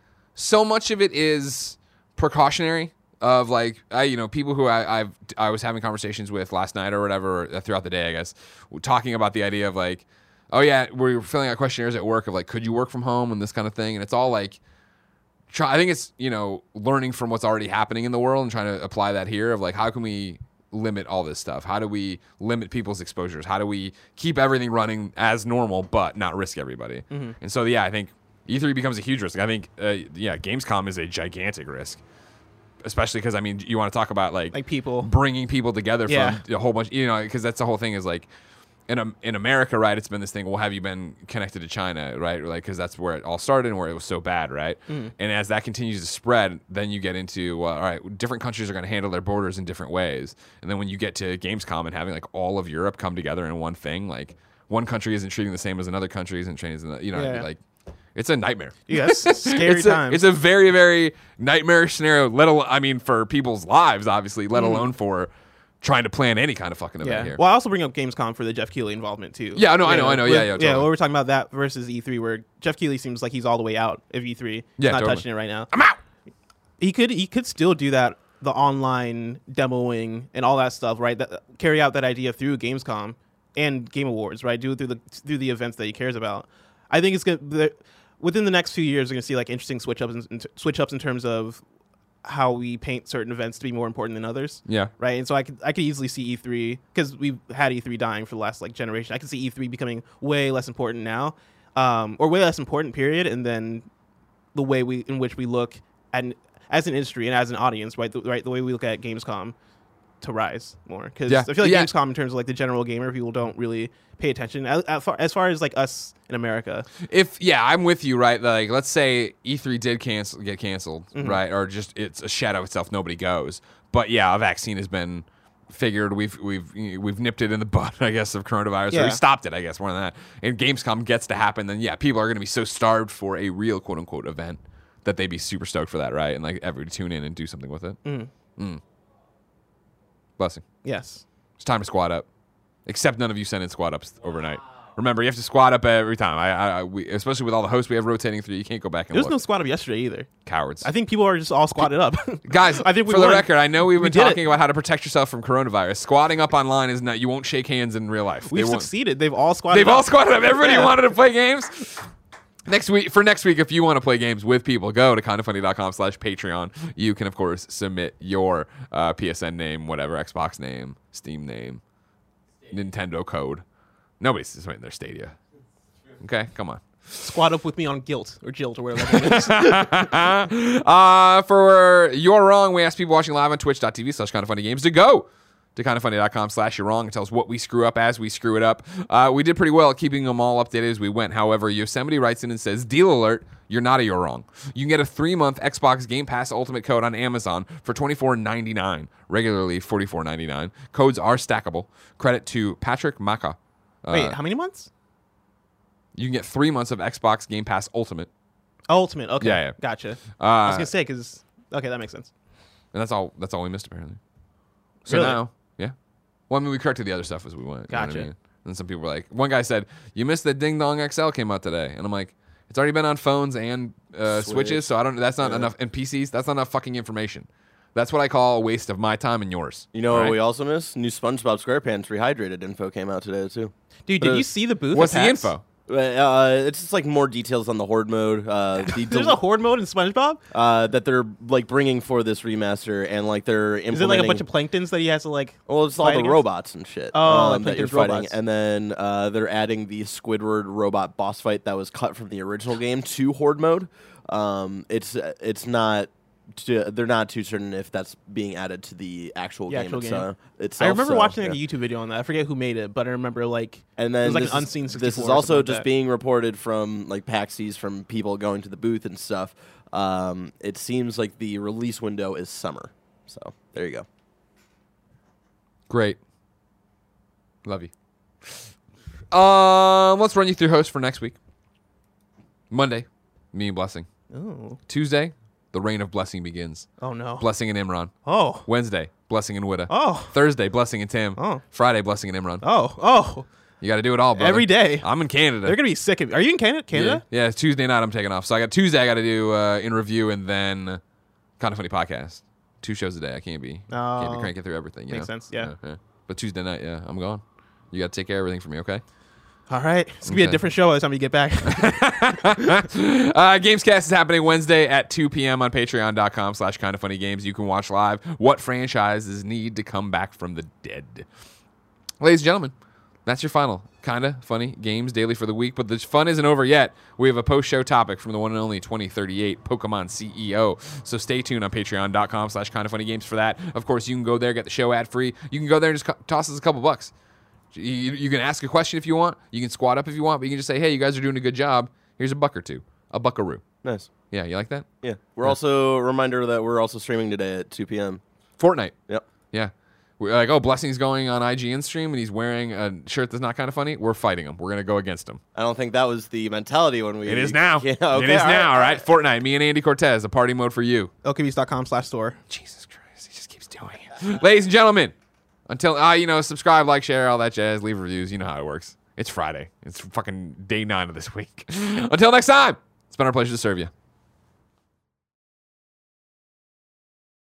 S1: so much of it is precautionary. Of like, I, you know, people who I, I've I was having conversations with last night or whatever, or throughout the day, I guess, talking about the idea of like, oh yeah, we're filling out questionnaires at work of like, could you work from home and this kind of thing, and it's all like, try. I think it's you know, learning from what's already happening in the world and trying to apply that here. Of like, how can we limit all this stuff? How do we limit people's exposures? How do we keep everything running as normal but not risk everybody?
S2: Mm-hmm.
S1: And so yeah, I think E three becomes a huge risk. I think uh, yeah, Gamescom is a gigantic risk. Especially because I mean, you want to talk about like
S2: Like people.
S1: bringing people together
S2: Yeah.
S1: from a whole bunch, you know, because that's the whole thing is like in um, in America, right? It's been this thing. Well, have you been connected to China, right? Like because that's where it all started and where it was so bad, right?
S2: Mm.
S1: And as that continues to spread, then you get into uh, all right, different countries are going to handle their borders in different ways. And then when you get to Gamescom and having like all of Europe come together in one thing, like one country isn't treating the same as another country isn't treating, as another- you know,
S2: Yeah.
S1: like. It's a nightmare.
S2: Yes, scary
S1: it's a,
S2: times.
S1: It's a very, very nightmarish scenario. Let alone, I mean, for people's lives, obviously. Let alone for trying to plan any kind of fucking event
S2: Mm. yeah.
S1: here.
S2: Well, I also bring up Gamescom for the Jeff Keighley involvement too.
S1: Yeah, I know, I know, I know. Yeah,
S2: with-
S1: yeah,
S2: Yeah,
S1: totally.
S2: well, we're talking about that versus E three, where Jeff Keighley seems like he's all the way out of E three. He's
S1: Yeah,
S2: not
S1: totally.
S2: touching it right now.
S1: I'm out.
S2: He could he could still do that the online demoing and all that stuff, right? That carry out that idea through Gamescom and Game Awards, right? Do it through the through the events that he cares about. I think it's gonna within the next few years, we're gonna see like interesting switch ups in, switch ups in terms of how we paint certain events to be more important than others.
S1: Yeah.
S2: Right. And so I could I could easily see E three because we've had E three dying for the last like generation. I could see E three becoming way less important now, um, or way less important. Period. And then the way we in which we look at as an industry and as an audience, right? The, right. The way we look at Gamescom to rise more because
S1: Yeah.
S2: I feel like
S1: Yeah.
S2: Gamescom in terms of like the general gamer, people don't really pay attention as, as, far, as far as like us in America.
S1: If yeah, I'm with you, right? Like, let's say E three did cancel, get canceled,
S2: Mm-hmm.
S1: right? Or just it's a shadow itself, nobody goes. But yeah, a vaccine has been figured. We've we've we've nipped it in the butt, I guess, of coronavirus. Or
S2: Yeah.
S1: we stopped it, I guess, more than that. And Gamescom gets to happen, then yeah, people are going to be so starved for a real quote unquote event that they'd be super stoked for that, right? And like everybody tune in and do something with it.
S2: Mm.
S1: Mm. Blessing.
S2: Yes.
S1: It's time to squat up. Except none of you sent in squat ups overnight. Remember, you have to squat up every time. I, I, we, especially with all the hosts we have rotating through, you can't go back and
S2: There was
S1: look.
S2: no squat up yesterday either.
S1: Cowards.
S2: I think people are just all squatted up.
S1: Guys,
S2: I think we
S1: for the
S2: were-
S1: record, I know we've
S2: we
S1: been
S2: did it.
S1: talking about how to protect yourself from coronavirus. Squatting up online is not. You won't shake hands in real life.
S2: We've
S1: They won't-
S2: succeeded. They've all squatted
S1: They've
S2: up.
S1: all squatted up. Everybody
S2: Yeah.
S1: wanted to play games. Next week, for next week, if you want to play games with people, go to kindafunny.com slash Patreon. You can, of course, submit your uh, P S N name, whatever, Xbox name, Steam name, Nintendo code. Nobody's submitting their Stadia. Okay, come on.
S2: Squat up with me on Guilt or Jilt or whatever that is.
S1: uh, for You're Wrong, we ask people watching live on twitch.tv slash kindafunnygames to go to kindafunny.com slash You're Wrong and tell us what we screw up as we screw it up. Uh, we did pretty well at keeping them all updated as we went. However, Yosemite writes in and says, deal alert, you're not a You're Wrong. You can get a three-month Xbox Game Pass Ultimate code on Amazon for twenty-four ninety-nine, regularly forty-four ninety-nine. Codes are stackable. Credit to Patrick Maka. Uh,
S2: Wait, how many months?
S1: You can get three months of Xbox Game Pass Ultimate.
S2: Ultimate. Okay.
S1: Yeah, yeah.
S2: Gotcha. I was
S1: Uh,
S2: gonna say because okay, that makes sense.
S1: And that's all. That's all we missed apparently. So
S2: Really?
S1: now, yeah. Well, I mean, we corrected the other stuff as we went. you know what I
S2: Gotcha.
S1: mean? And some people were like, one guy said, "You missed that Ding Dong X L came out today," and I'm like, "It's already been on phones and uh,
S3: Switch.
S1: switches, so I don't. That's not
S3: Yeah.
S1: enough. And P Cs, that's not enough fucking information. That's what I call a waste of my time and yours.
S3: You know
S1: all
S3: what
S1: right?
S3: we also missed? New SpongeBob SquarePants rehydrated info came out today too.
S2: Dude,
S3: But
S2: did
S3: it-
S2: you see the booth?
S1: What's
S2: at
S1: the
S2: PAX?
S1: info?
S3: Uh, it's just like more details on the horde mode. Uh, the
S2: There's
S3: del-
S2: a horde mode in SpongeBob.
S3: uh, that they're like bringing for this remaster, and like they're implementing.
S2: Is it like a bunch of planktons that he has to like?
S3: Well, it's all
S2: fight
S3: the
S2: against?
S3: robots and shit.
S2: Oh, like
S3: um, that you're
S2: Plankton's
S3: fighting,
S2: robots.
S3: and then uh, they're adding the Squidward robot boss fight that was cut from the original game to horde mode. Um, it's it's not. Too, they're not too certain if that's being added to the actual
S2: The
S3: game
S2: actual
S3: it's,
S2: game.
S3: uh, itself.
S2: I remember
S3: so,
S2: watching like
S3: yeah.
S2: a YouTube video on that. I forget who made it, but I remember like
S3: And
S2: it
S3: then
S2: was like
S3: this
S2: an
S3: is-
S2: unseen
S3: This
S2: sixty-four
S3: is
S2: or
S3: also
S2: something like
S3: just
S2: that.
S3: being reported from like PAXes, from people going to the booth and stuff. Um, it seems like the release window is summer. So there you go.
S1: Great. Love you. Um, let's run you through hosts for next week. Monday, me and Blessing.
S2: Oh.
S1: Tuesday, the reign of Blessing begins.
S2: Oh no.
S1: Blessing and Imran.
S2: Oh.
S1: Wednesday, Blessing and Witta.
S2: Oh.
S1: Thursday, Blessing and Tim.
S2: Oh.
S1: Friday, Blessing and Imran.
S2: Oh. Oh.
S1: You got to do it all, brother.
S2: Every day.
S1: I'm in Canada.
S2: They're gonna be sick of. Are you in Canada?
S1: yeah.
S2: Canada?
S1: Yeah, it's Tuesday night I'm taking off. So I got Tuesday I got to do uh, in review and then Kind of Funny podcast. Two shows a day. I can't be can't be
S2: Oh.
S1: cranking through everything. You
S2: Makes
S1: know?
S2: sense, yeah.
S1: yeah. But Tuesday night, yeah, I'm gone. You got to take care of everything for me, okay?
S2: All right. It's gonna be
S1: Okay.
S2: a different show by the time you get back.
S1: Uh, Gamescast is happening Wednesday at two p.m. on patreon.com slash kind of funny games. You can watch live what franchises need to come back from the dead. Ladies and gentlemen, that's your final kind of funny games daily for the week. But the fun isn't over yet. We have a post-show topic from the one and only twenty thirty-eight Pokemon C E O. So stay tuned on patreon.com slash kind of funny games for that. Of course, you can go there, get the show ad-free. You can go there and just co- toss us a couple bucks. You, you can ask a question if you want. You can squat up if you want. But you can just say, hey, you guys are doing a good job. Here's a buck or two. A buckaroo.
S3: Nice.
S1: Yeah, you like that?
S3: Yeah. We're also a reminder that we're also streaming today at two p.m.
S1: Fortnite.
S3: Yep.
S1: Yeah. We're like, oh, Blessing's going on I G N stream and he's wearing a shirt that's not kind of funny. We're fighting him. We're going to go against him.
S3: I don't think that was the mentality when we.
S1: It is now.
S3: Yeah, okay,
S1: it is
S3: all
S1: now, all
S3: right,
S1: right? Fortnite, me and Andy Cortez, a party mode for you.
S2: Lkbeast.com slash store.
S1: Jesus Christ, he just keeps doing it. Ladies and gentlemen, until, uh, you know, subscribe, like, share, all that jazz, leave reviews. You know how it works. It's Friday. It's fucking day nine of this week. Until next time, it's been our pleasure to serve you.